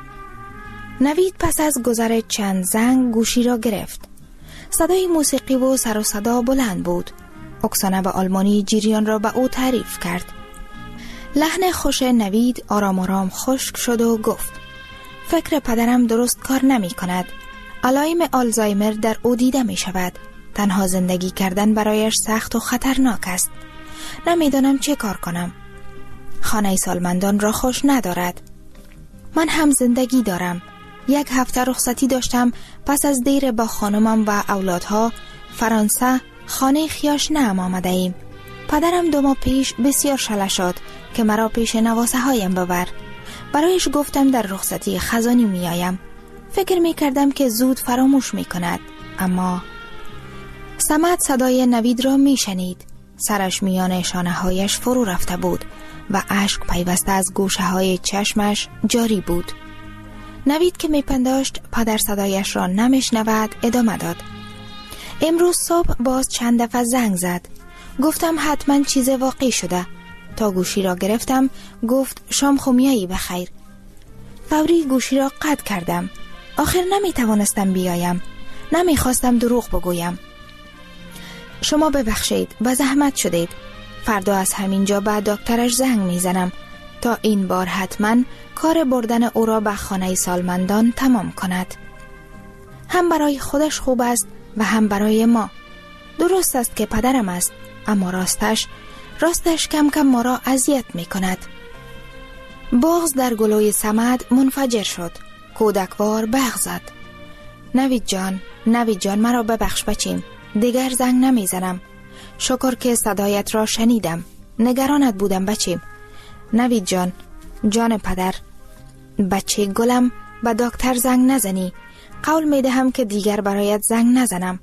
نوید پس از گذر چند زنگ گوشی را گرفت. صدای موسیقی و سر و صدا بلند بود. اکسانه به آلمانی جریان را به او تعریف کرد. لحن خوش نوید آرام آرام خشک شد و گفت: فکر پدرم درست کار نمی کند. علائم آلزایمر در او دیده می شود. تنها زندگی کردن برایش سخت و خطرناک است. نمیدانم چه کار کنم. خانه سالمندان را خوش ندارد. من هم زندگی دارم. 1 هفته رخصتی داشتم. پس از دیر با خانمم و اولادها فرانسه خانه خیاش نام آمده ایم. پدرم 2 ماه پیش بسیار شله شد که مرا پیش نواسه هایم ببر. برایش گفتم در رخصتی خزانی می آیم. فکر می کردم که زود فراموش می کند، اما صمد صدای نوید را می شنید. سرش میان شانه هایش فرو رفته بود و اشک پیوسته از گوشه های چشمش جاری بود. نوید که می پنداشت پدر صدایش را نمیشنود ادامه داد: امروز صبح باز چند دفعه زنگ زد. گفتم حتما چیز واقعی شده. تا گوشی را گرفتم گفت شام خومیایی بخیر. فوری گوشی را قطع کردم. آخر نمی توانستم بیایم. نمی خواستم دروغ بگویم. شما ببخشید و زحمت شدید. فردا از همینجا به دکترش زنگ می زنم تا این بار حتما کار بردن او را به خانه سالمندان تمام کند. هم برای خودش خوب است و هم برای ما. درست است که پدرم است، اما راستش کم کم ما را اذیت می کند. بغض در گلوی صمد منفجر شد. کودکوار بغض زد: نوید جان مرا ببخش بچیم. دیگر زنگ نمی زنم. شکر که صدایت را شنیدم. نگرانت بودم بچیم. نوید جان پدر. بچه گلم، به دکتر زنگ نزنی. قول می دهم که دیگر برایت زنگ نزنم.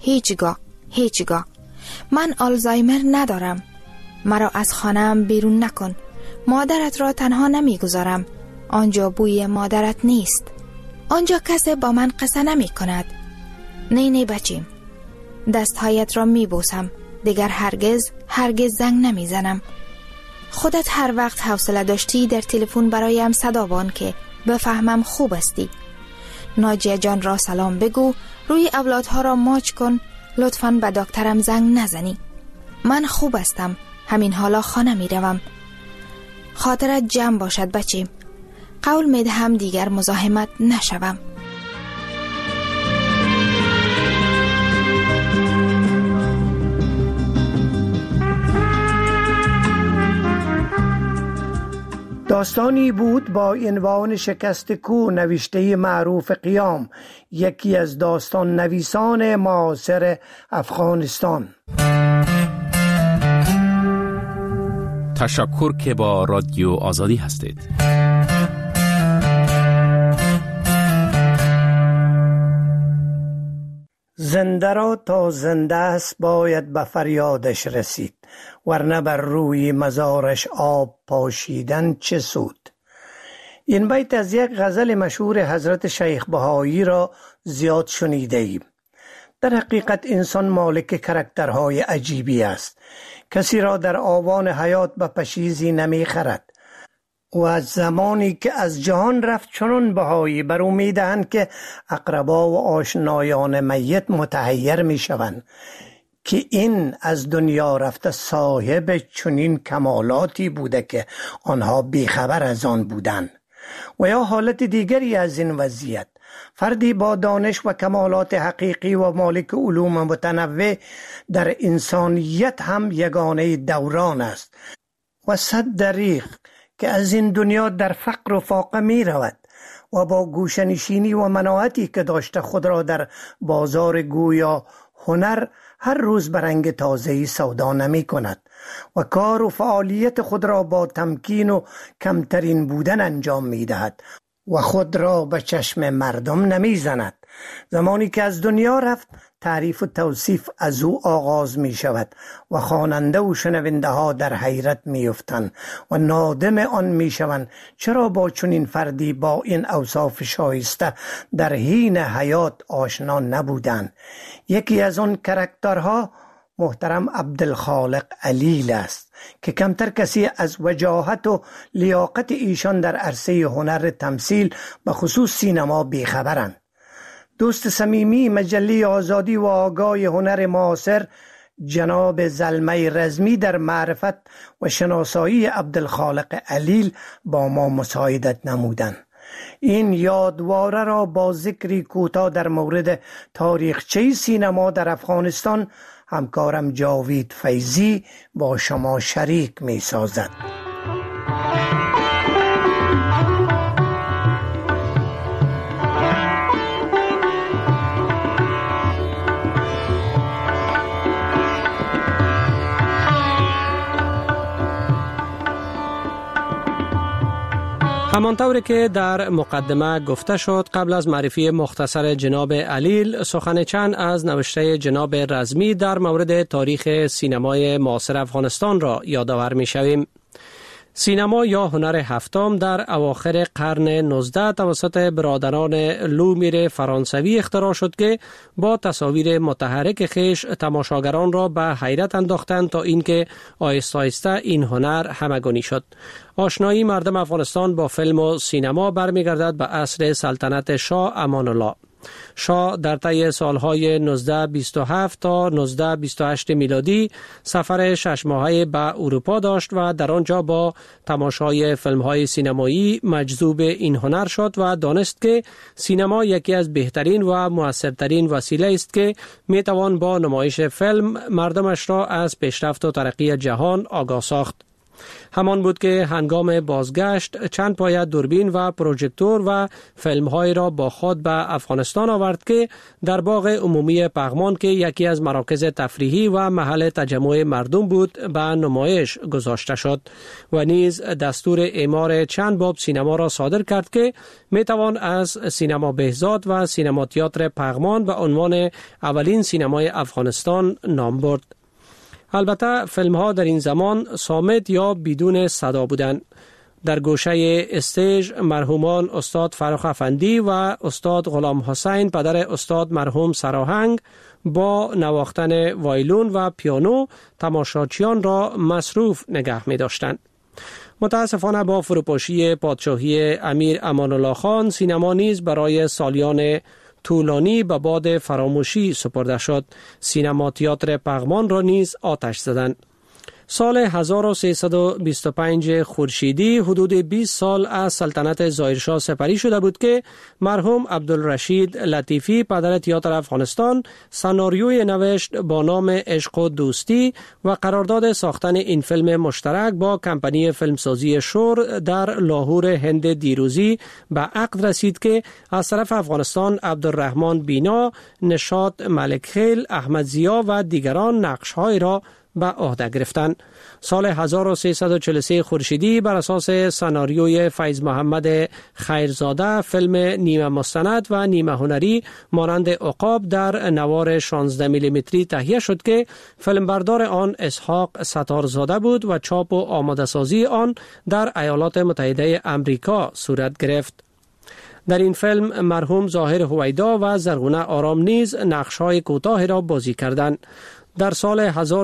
هیچگاه. من آلزایمر ندارم. مرا از خانه‌ام بیرون نکن. مادرت را تنها نمی گذارم. آنجا بوی مادرت نیست. آنجا کسی با من قصه نمی کند. نه بچیم. دستهایت را می بوسم. دیگر هرگز زنگ نمی زنم. خودت هر وقت حوصله داشتی در تلفن برایم صدا بان که بفهمم خوب استی. ناجیه جان را سلام بگو. روی اولادها را ماچ کن. لطفاً به دکترم زنگ نزنی. من خوب هستم. همین حالا خانه می روم. خاطرت جمع باشد بچیم. قول می دهم دیگر مزاحمت نشوم. داستانی بود با عنوان شکست کوه نوشته معروف قیام، یکی از داستان نویسان معاصر افغانستان. تشکر که با رادیو آزادی هستید. زنده را تا زنده است باید به فریادش رسید، ورنه بر روی مزارش آب پاشیدن چه سود. این بیت از یک غزل مشهور حضرت شیخ بهایی را زیاد شنیده ایم. در حقیقت انسان مالک کرکترهای عجیبی است. کسی را در آوان حیات به پشیزی نمی خرد و از زمانی که از جهان رفت چنان بهایی بر او می دهند که اقربا و آشنایان میت متحیر می شوند که این از دنیا رفته صاحب چنین کمالاتی بوده که آنها بیخبر از آن بودند. و یا حالت دیگری از این وضعیت، فردی با دانش و کمالات حقیقی و مالک علوم متنوع در انسانیت هم یگانه دوران است و صد دریغ که از این دنیا در فقر و فاقه می رود و با گوشنشینی و مناعتی که داشته خود را در بازار گویا هنر هر روز به رنگ تازه‌ای سودا نمی کند و کار و فعالیت خود را با تمکین و کمترین بودن انجام می دهد و خود را به چشم مردم نمی زند. زمانی که از دنیا رفت تعریف و توصیف از او آغاز می شود و خواننده و شنونده ها در حیرت می افتند و نادم آن می شوند چرا با چنین فردی با این اوصاف شایسته در حین حیات آشنا نبودند. یکی از آن کرکترها محترم عبدالخالق علیل است که کمتر کسی از وجاهت و لیاقت ایشان در عرصه هنر تمثیل به خصوص سینما بیخبرند. دوست صمیمی مجله آزادی و آگاه هنر معاصر جناب زلمه رزمی در معرفت و شناسایی عبدالخالق علیل با ما مساعدت نمودند. این یادواره را با ذکری کوتاه در مورد تاریخچه سینما در افغانستان همکارم جاوید فیضی با شما شریک می سازد. همانطور که در مقدمه گفته شد، قبل از معرفی مختصر جناب علیل سخن چند از نوشته جناب رزمی در مورد تاریخ سینمای معاصر افغانستان را یادآور می شویم. سینما یا هنر هفتم در اواخر قرن 19 توسط برادران لومیر فرانسوی اختراع شد که با تصاویر متحرک خیش تماشاگران را به حیرت انداختند تا اینکه آهسته آهسته این هنر همگانی شد. آشنایی مردم افغانستان با فیلم و سینما برمیگردد به عصر سلطنت شاه امان الله. شاه در طی سالهای 1927 تا 1928 میلادی سفر 6 ماهه به اروپا داشت و در آنجا با تماشای فیلم‌های سینمایی مجذوب این هنر شد و دانست که سینما یکی از بهترین و مؤثرترین وسیله است که میتوان با نمایش فیلم مردمش را از پیشرفت و ترقی جهان آگاه ساخت. همان بود که هنگام بازگشت چند پایه دوربین و پروژکتور و فیلم‌های را با خود به افغانستان آورد که در باغ عمومی پغمان که یکی از مراکز تفریحی و محل تجمع مردم بود به نمایش گذاشته شد و نیز دستور اعمار چند باب سینما را صادر کرد که میتوان از سینما بهزاد و سینما تئاتر پغمان به عنوان اولین سینمای افغانستان نام برد. البته فیلم ها در این زمان صامت یا بدون صدا بودند. در گوشه استیج مرحومان استاد فرخ افندی و استاد غلام حسین پدر استاد مرحوم سراهنگ با نواختن وایلون و پیانو تماشاچیان را مصروف نگه می داشتند. متاسفانه با فروپاشی پادشاهی امیر امان الله خان سینما نیز برای سالیان طولانی به باد فراموشی سپرده شد. سینما تئاتر پغمان را نیز آتش زدند. سال 1325 خورشیدی حدود 20 سال از سلطنت ظاهرشاه سپری شده بود که مرحوم عبدالرشید لطیفی پدر تئاتر افغانستان سناریوی نوشت با نام عشق و دوستی و قرارداد ساختن این فیلم مشترک با کمپانی فیلمسازی شور در لاهور هند دیروزی به عقد رسید که از طرف افغانستان عبدالرحمن بینا، نشاط ملک خیل، احمد ضیا و دیگران نقش‌های را به عهده گرفتند. سال 1343 خورشیدی بر اساس سناریوی فیض محمد خیرزاده فیلم نیمه مستند و نیمه هنری مانند عقاب در نوار 16 میلیمتری تهیه شد که فیلمبردار آن اسحاق ستارزاده بود و چاپ و آماده سازی آن در ایالات متحده امریکا صورت گرفت. در این فیلم مرحوم ظاهر هویدا و زرغونه آرام نیز نقش‌های کوتاه را بازی کردند. در سال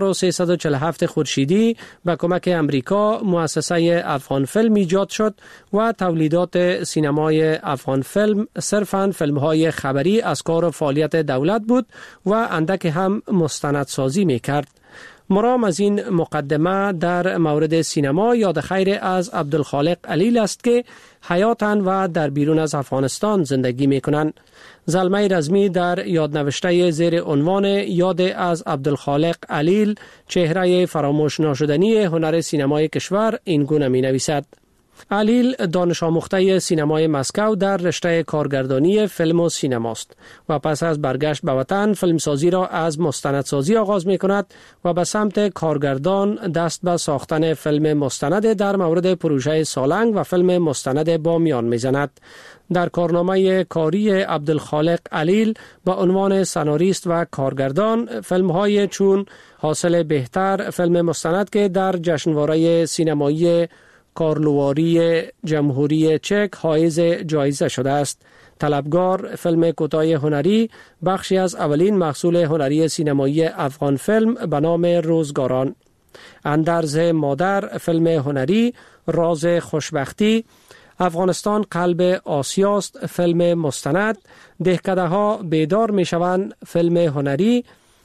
1347 خورشیدی به کمک امریکا مؤسسه افغان فیلم ایجاد شد و تولیدات سینمای افغان فیلم صرفاً فیلم‌های خبری از کار و فعالیت دولت بود و اندک هم مستندسازی می‌کرد. مرام از این مقدمه در مورد سینما یاد خیر از عبدالخالق علیل است که حیاتن و در بیرون از افغانستان زندگی می کنند. زلمه رزمی در یادنوشته زیر عنوان یاد از عبدالخالق علیل چهره فراموش ناشدنی هنر سینمای کشور این گونه می نویسد: علیل دانش آموخته سینمای مسکو در رشته کارگردانی فیلم و سینماست و پس از برگشت به وطن فیلمسازی را از مستندسازی آغاز می کند و به سمت کارگردان دست به ساختن فیلم مستند در مورد پروژه سالنگ و فیلم مستند بامیان می زند. در کارنامه کاری عبدالخالق علیل با عنوان سناریست و کارگردان فیلم‌های چون حاصل بهتر فیلم مستند که در جشنواره سینمایی کارلواری جمهوری چک حائز جایزه شده است. طلبگار فیلم کوتاه هنری بخشی از اولین محصول هنری سینمایی افغان فیلم به نام روزگاران. اندرز مادر فیلم هنری، راز خوشبختی، افغانستان قلب آسیاست فیلم مستند، دهکده ها بیدار می شوند فیلم هنری،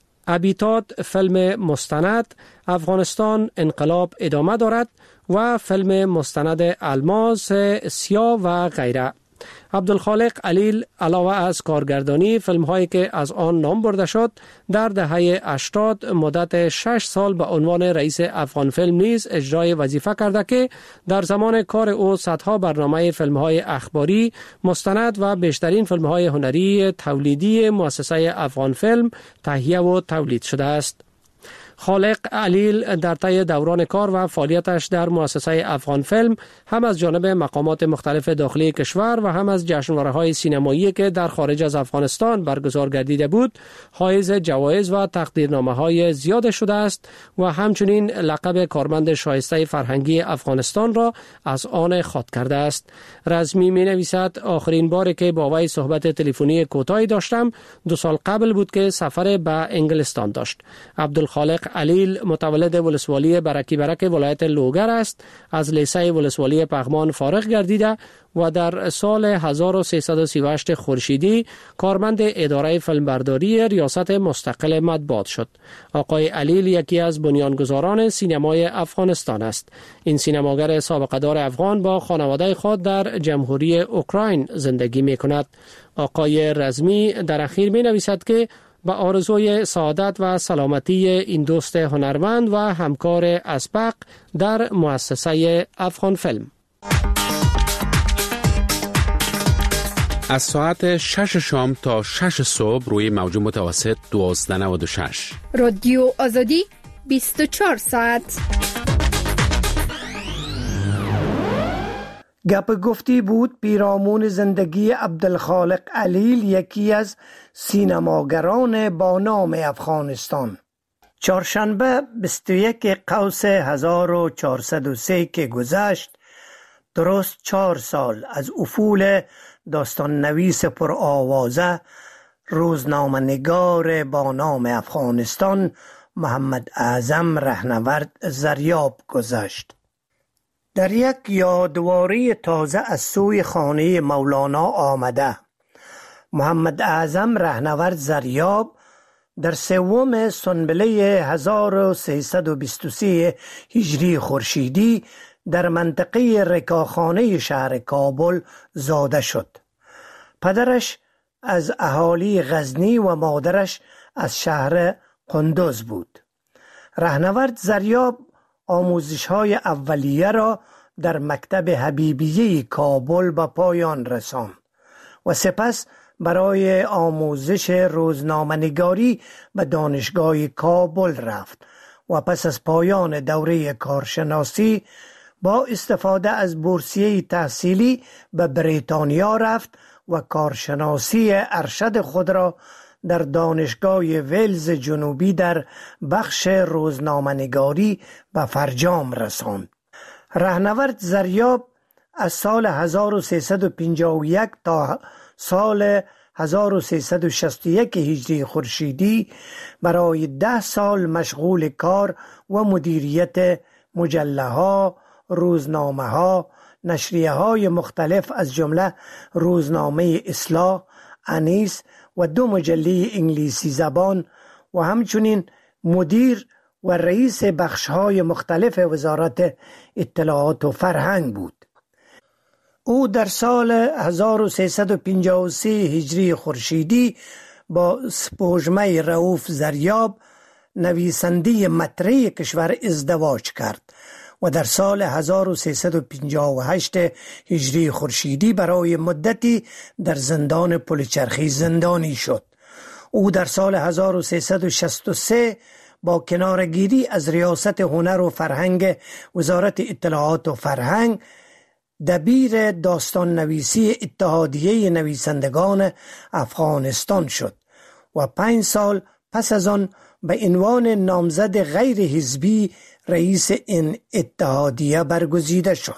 ابیتات فیلم مستند، افغانستان انقلاب ادامه دارد و فیلم مستند الماس سیاه و غیره. عبدالخالق علیل علاوه از کارگردانی فیلم هایی که از آن نام برده شد در دهه 80 مدت 6 سال به عنوان رئیس افغان فیلم نیز اجرای وظیفه کرده که در زمان کار او صدها برنامه فیلم های اخباری مستند و بیشترین فیلم های هنری تولیدی مؤسسه افغان فیلم تهیه و تولید شده است. خالق علیل در طی دوران کار و فعالیتش در مؤسسه افغان فیلم هم از جانب مقامات مختلف داخلی کشور و هم از جشنواره‌های سینمایی که در خارج از افغانستان برگزار گردیده بود حائز جوایز و تقدیرنامه‌های زیاد شده است و همچنین لقب کارمند شایسته فرهنگی افغانستان را از آن خاط کرده است. رزمی می‌نویسد آخرین باری که با وی صحبت تلفنی کوتاهی داشتم 2 سال قبل بود که سفر به انگلستان داشت. عبدالخالق علیل متولد ولسوالی برکی برک ولایت لوگر است. از لیسه ولسوالی پغمان فارغ گردیده و در سال 1338 خورشیدی کارمند اداره فیلمبرداری ریاست مستقل مطبوعات شد. آقای علیل یکی از بنیانگذاران سینمای افغانستان است. این سینماگر سابقه دار افغان با خانواده خود در جمهوری اوکراین زندگی می کند. آقای رزمی در اخیر می نویسد که با آرزوی سعادت و سلامتی این دوست هنرمند و همکار اسبق در مؤسسه افغان فیلم. از ساعت 6 شام تا 6 صبح روی موج متوسط 1296 رادیو آزادی 24 ساعت. گپ گفتی بود پیرامون زندگی عبدالخالق علیل، یکی از سینماگران با نام افغانستان. چهارشنبه 21 قوس 1403 که گذشت، درست 4 سال از افول داستان نویس پرآوازه روزنامه نگار با نام افغانستان محمد اعظم رهنورد زریاب گذشت. در یک یادواری تازه از سوی خانه مولانا آمده، محمد اعظم رهنورد زریاب در 3 سنبله 1323 هجری خورشیدی در منطقه رکاخانه شهر کابل زاده شد. پدرش از اهالی غزنی و مادرش از شهر قندوز بود. رهنورد زریاب آموزش‌های اولیه را در مکتب حبیبیه کابل به پایان رساند و سپس برای آموزش روزنامه‌نگاری به دانشگاه کابل رفت و پس از پایان دوره کارشناسی با استفاده از بورسیه تحصیلی به بریتانیا رفت و کارشناسی ارشد خود را در دانشگاه ویلز جنوبی در بخش روزنامه‌نگاری به فرجام رساند. رهنورد زریاب از سال 1351 تا سال 1361 هجری خورشیدی برای 10 سال مشغول کار و مدیریت مجله‌ها، روزنامه‌ها، نشریه‌های مختلف از جمله روزنامه اصلاح، انیس و 2 مجله انگلیسی زبان و همچنین مدیر و رئیس بخش‌های مختلف وزارت اطلاعات و فرهنگ بود. او در سال 1353 هجری خورشیدی با سپوږمۍ رؤوف زریاب نویسنده مطرح کشور ازدواج کرد و در سال 1358 هجری خورشیدی برای مدتی در زندان پلچرخی زندانی شد. او در سال 1363 با کنارگیری از ریاست هنر و فرهنگ وزارت اطلاعات و فرهنگ دبیر داستان نویسی اتحادیه نویسندگان افغانستان شد و 5 سال پس از آن به عنوان نامزد غیر حزبی رئیس این اتحادیه برگزیده شد.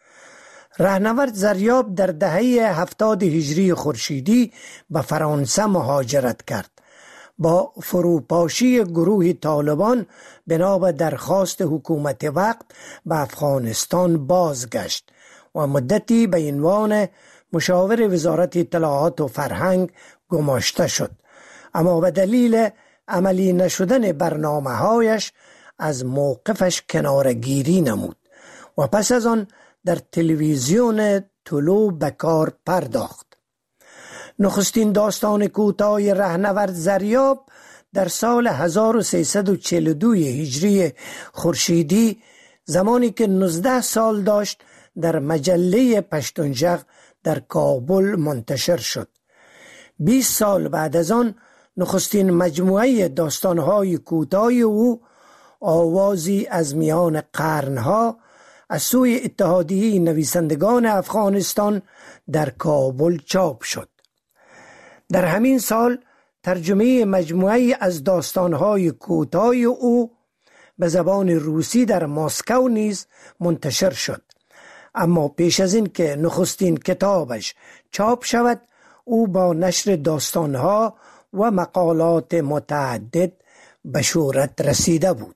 رهنورد زریاب در دهه 70 هجری خورشیدی به فرانسه مهاجرت کرد. با فروپاشی گروه طالبان بنا به درخواست حکومت وقت به افغانستان بازگشت و مدتی به عنوان مشاور وزارت اطلاعات و فرهنگ گماشته شد، اما به دلیل عملی نشدن برنامه‌هایش از موقفش کنارگیری نمود و پس از آن در تلویزیون طلوع به کار پرداخت. نخستین داستان کوتاه رهنورد زریاب در سال 1342 هجری خورشیدی زمانی که 19 سال داشت در مجله پشتونژغ در کابل منتشر شد. 20 سال بعد از آن نخستین مجموعه داستان‌های کوتاه او آوازی از میان قرنها از سوی اتحادیه نویسندگان افغانستان در کابل چاپ شد. در همین سال ترجمه مجموعه از داستان‌های کوتاه او به زبان روسی در مسکو نیز منتشر شد، اما پیش از این که نخستین کتابش چاپ شود او با نشر داستان‌ها و مقالات متعدد به شهرت رسیده بود.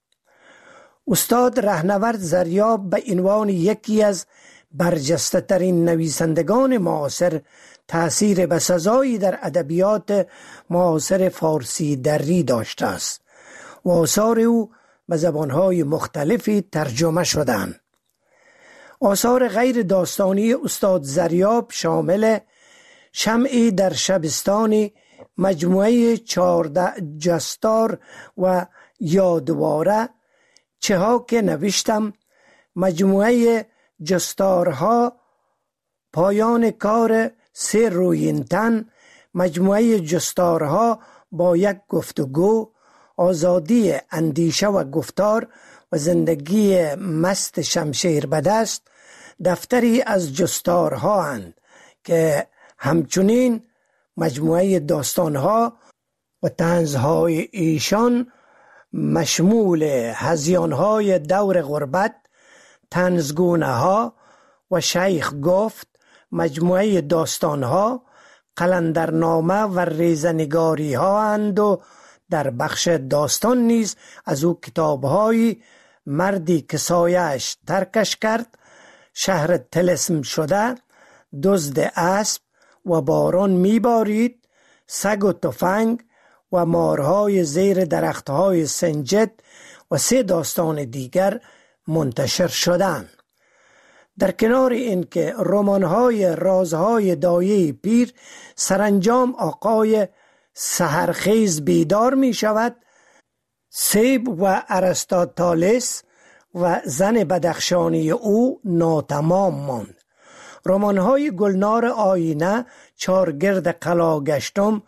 استاد رهنورد زریاب به عنوان یکی از برجسته ترین نویسندگان معاصر تأثیر بسزایی در ادبیات معاصر فارسی دری داشته است و آثار او به زبانهای مختلفی ترجمه شدند. آثار غیر داستانی استاد زریاب شامل شمعی در شبستانی، مجموعه 14 جستار و یادواره، چه ها که نوشتم، مجموعه جستارها، پایان کار 3 رویین تن، مجموعه جستارها با یک گفتگو، آزادی اندیشه و گفتار و زندگی مست شمشیر به دست، دفتری از جستارها اند که همچنین مجموعه داستانها و طنزهای ایشان مشمول هذیانهای دور غربت، طنزگونه ها و شیخ گفت، مجموعه داستانها، قلندرنامه و ریزنگاری ها اند و در بخش داستان نیز از او کتابهای مردی که سایه‌اش ترکش کرد، شهر طلسم شده، دزد اسب و باران میبارید، سگ و تفنگ و مارهای زیر درختهای سنجد و 3 داستان دیگر منتشر شدند. در کنار این که رمان‌های رازهای دایه پیر سرانجام آقای سحرخیز بیدار می شود، سیب و ارسطاطالیس و زن بدخشانی او ناتمام ماند. رمان‌های گلنار آینه، چارگرد قلاگشتم،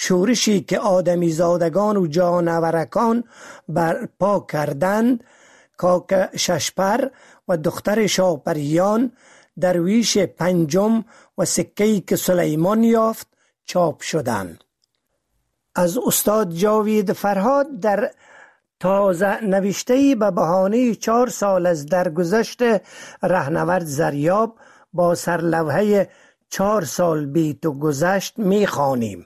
شورشی که آدمی زادگان و جانورکان برپا کردند، کاک ششپر و دختر شاپریان، درویش پنجم و سکه‌ای که سلیمان یافت چاپ شدند. از استاد جاوید فرهاد در تازه نوشته‌ای به بهانه 4 سال از درگذشت رهنورد زریاب با سرلوحه 4 سال بی تو گذشت می خوانیم: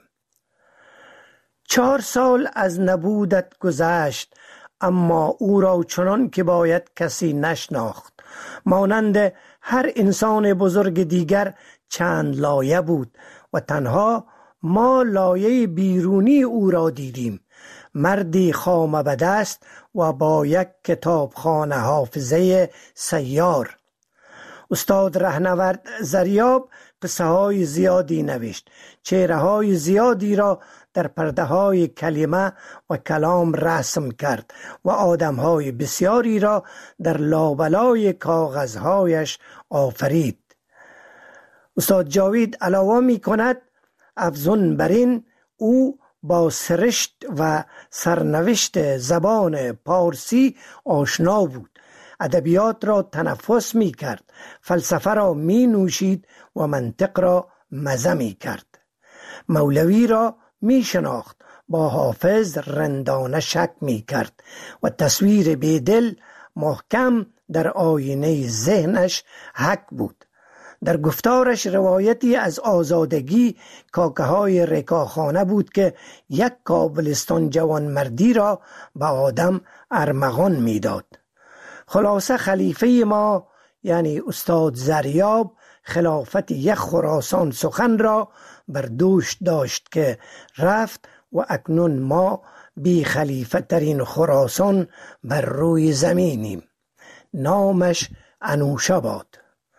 4 سال از نبودت گذشت، اما او را چنان که باید کسی نشناخت. مانند هر انسان بزرگ دیگر چند لایه بود و تنها ما لایه بیرونی او را دیدیم. مردی خامه به دست و با یک کتابخانه حافظه سیار. استاد رهنورد زریاب قصه های زیادی نوشت. چهره های زیادی را در پرده های کلمه و کلام رسم کرد و آدم های بسیاری را در لابلای کاغذهایش آفرید. استاد جاوید علاوه می کند: افزون بر این، او با سرشت و سرنوشت زبان پارسی آشنا بود. ادبیات را تنفس می کرد، فلسفه را می نوشید و منطق را مزه می کرد. مولوی را می شناخت، با حافظ رندانه شک می کرد و تصویر بیدل محکم در آینه ذهنش حک بود. در گفتارش روایتی از آزادگی کاکه های رکاخانه بود که یک کابلستان جوانمردی را به آدم ارمغان می داد. خلاصه خلیفه ما یعنی استاد زریاب خلافت یک خراسان سخن را بر دوش داشت که رفت و اکنون ما بی خلیفه ترین خراسان بر روی زمینیم. نامش انوشه باد.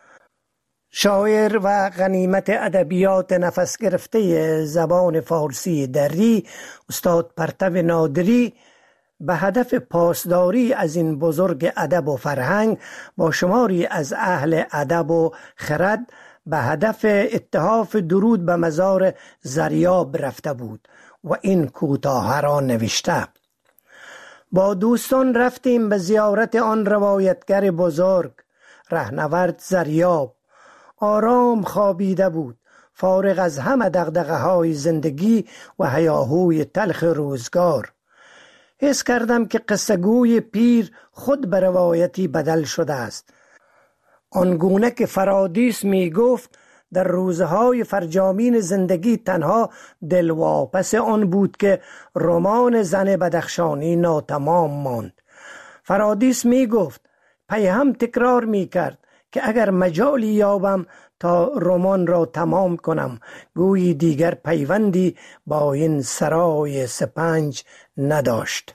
شاعر و غنیمت ادبیات نفس گرفته زبان فارسی دری استاد پرتو نادری به هدف پاسداری از این بزرگ ادب و فرهنگ با شماری از اهل ادب و خرد به هدف اتحاف درود به مزار زریاب رفته بود و این کوتاه را نوشته: با دوستان رفتیم به زیارت آن روایتگر بزرگ رهنورد زریاب. آرام خوابیده بود، فارغ از همه دغدغه های زندگی و هیاهوی تلخ روزگار. حس کردم که قصه گوی پیر خود به روایتی بدل شده است. آنگونه که فرادیس می گفت در روزهای فرجامین زندگی تنها دلواپس آن بود که رمان زن بدخشانی ناتمام ماند. فرادیس می گفت، پیهم تکرار می کرد که اگر مجالی یابم تا رمان را تمام کنم، گویی دیگر پیوندی با این سرای سپنج نداشت.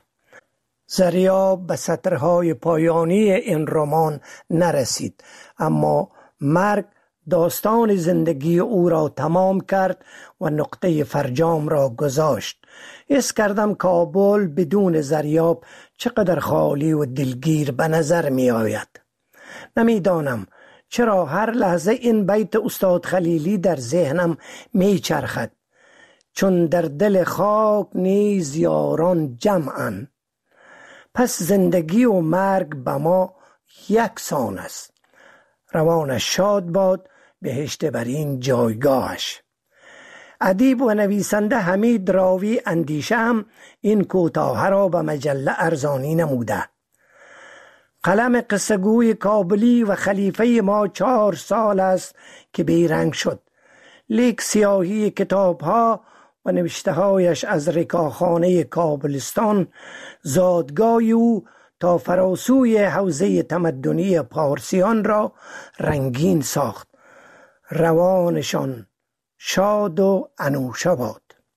زریاب به سطرهای پایانی این رمان نرسید، اما مرگ داستان زندگی او را تمام کرد و نقطه فرجام را گذاشت. حس کردم کابل بدون زریاب چقدر خالی و دلگیر به نظر می آید. نمیدانم چرا هر لحظه این بیت استاد خلیلی در ذهنم می چرخد: چون در دل خاک نیز یاران جمعن، پس زندگی و مرگ به ما یکسان است. روانش شاد باد، بهشت بر این جایگاهش. ادیب و نویسنده حمید راوی اندیشه هم این کوتاه را به مجله ارزانی نموده: قلم قصه‌گوی کابلی و خلیفه ما 4 سال است که بیرنگ شد، لیک سیاهی کتاب‌ها و نوشته‌هایش از رکاخانه کابلستان زادگاه او تا فراسوی حوزه تمدنی پارسیان را رنگین ساخت. روانشان شاد و انوشه باد.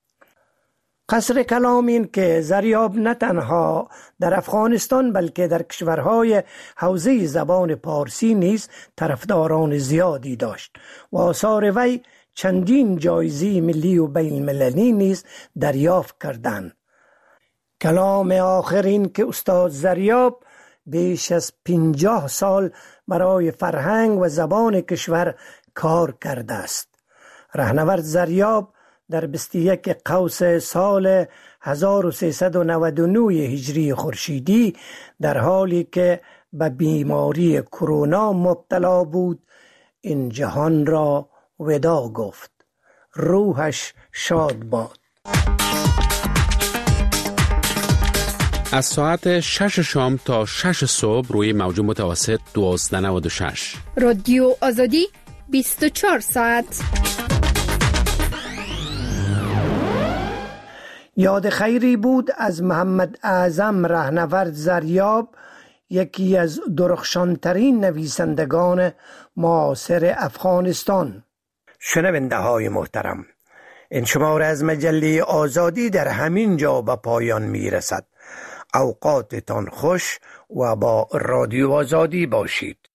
قصر کلام این که زریاب نه تنها در افغانستان بلکه در کشورهای حوزه زبان پارسی نیز طرفداران زیادی داشت و آثار وی چندین جایزه ملی و بین المللی نیز دریافت کردند. کلام آخرین که استاد زریاب بیش از 50 سال برای فرهنگ و زبان کشور کار کرده است. رهنورد زریاب در 21 قوس سال 1399 هجری خورشیدی در حالی که به بیماری کرونا مبتلا بود این جهان را وداع گفت. روحش شاد باد. از ساعت 6 شام تا 6 صبح روی موج متوسط 1296. رادیو آزادی 24 ساعت. یاد خیری بود از محمد اعظم رهنورد زریاب، یکی از درخشانترین نویسندگان معاصر افغانستان. شنونده های محترم، این شماره از مجله آزادی در همین جا به پایان می رسد. اوقاتتان خوش و با رادیو آزادی باشید.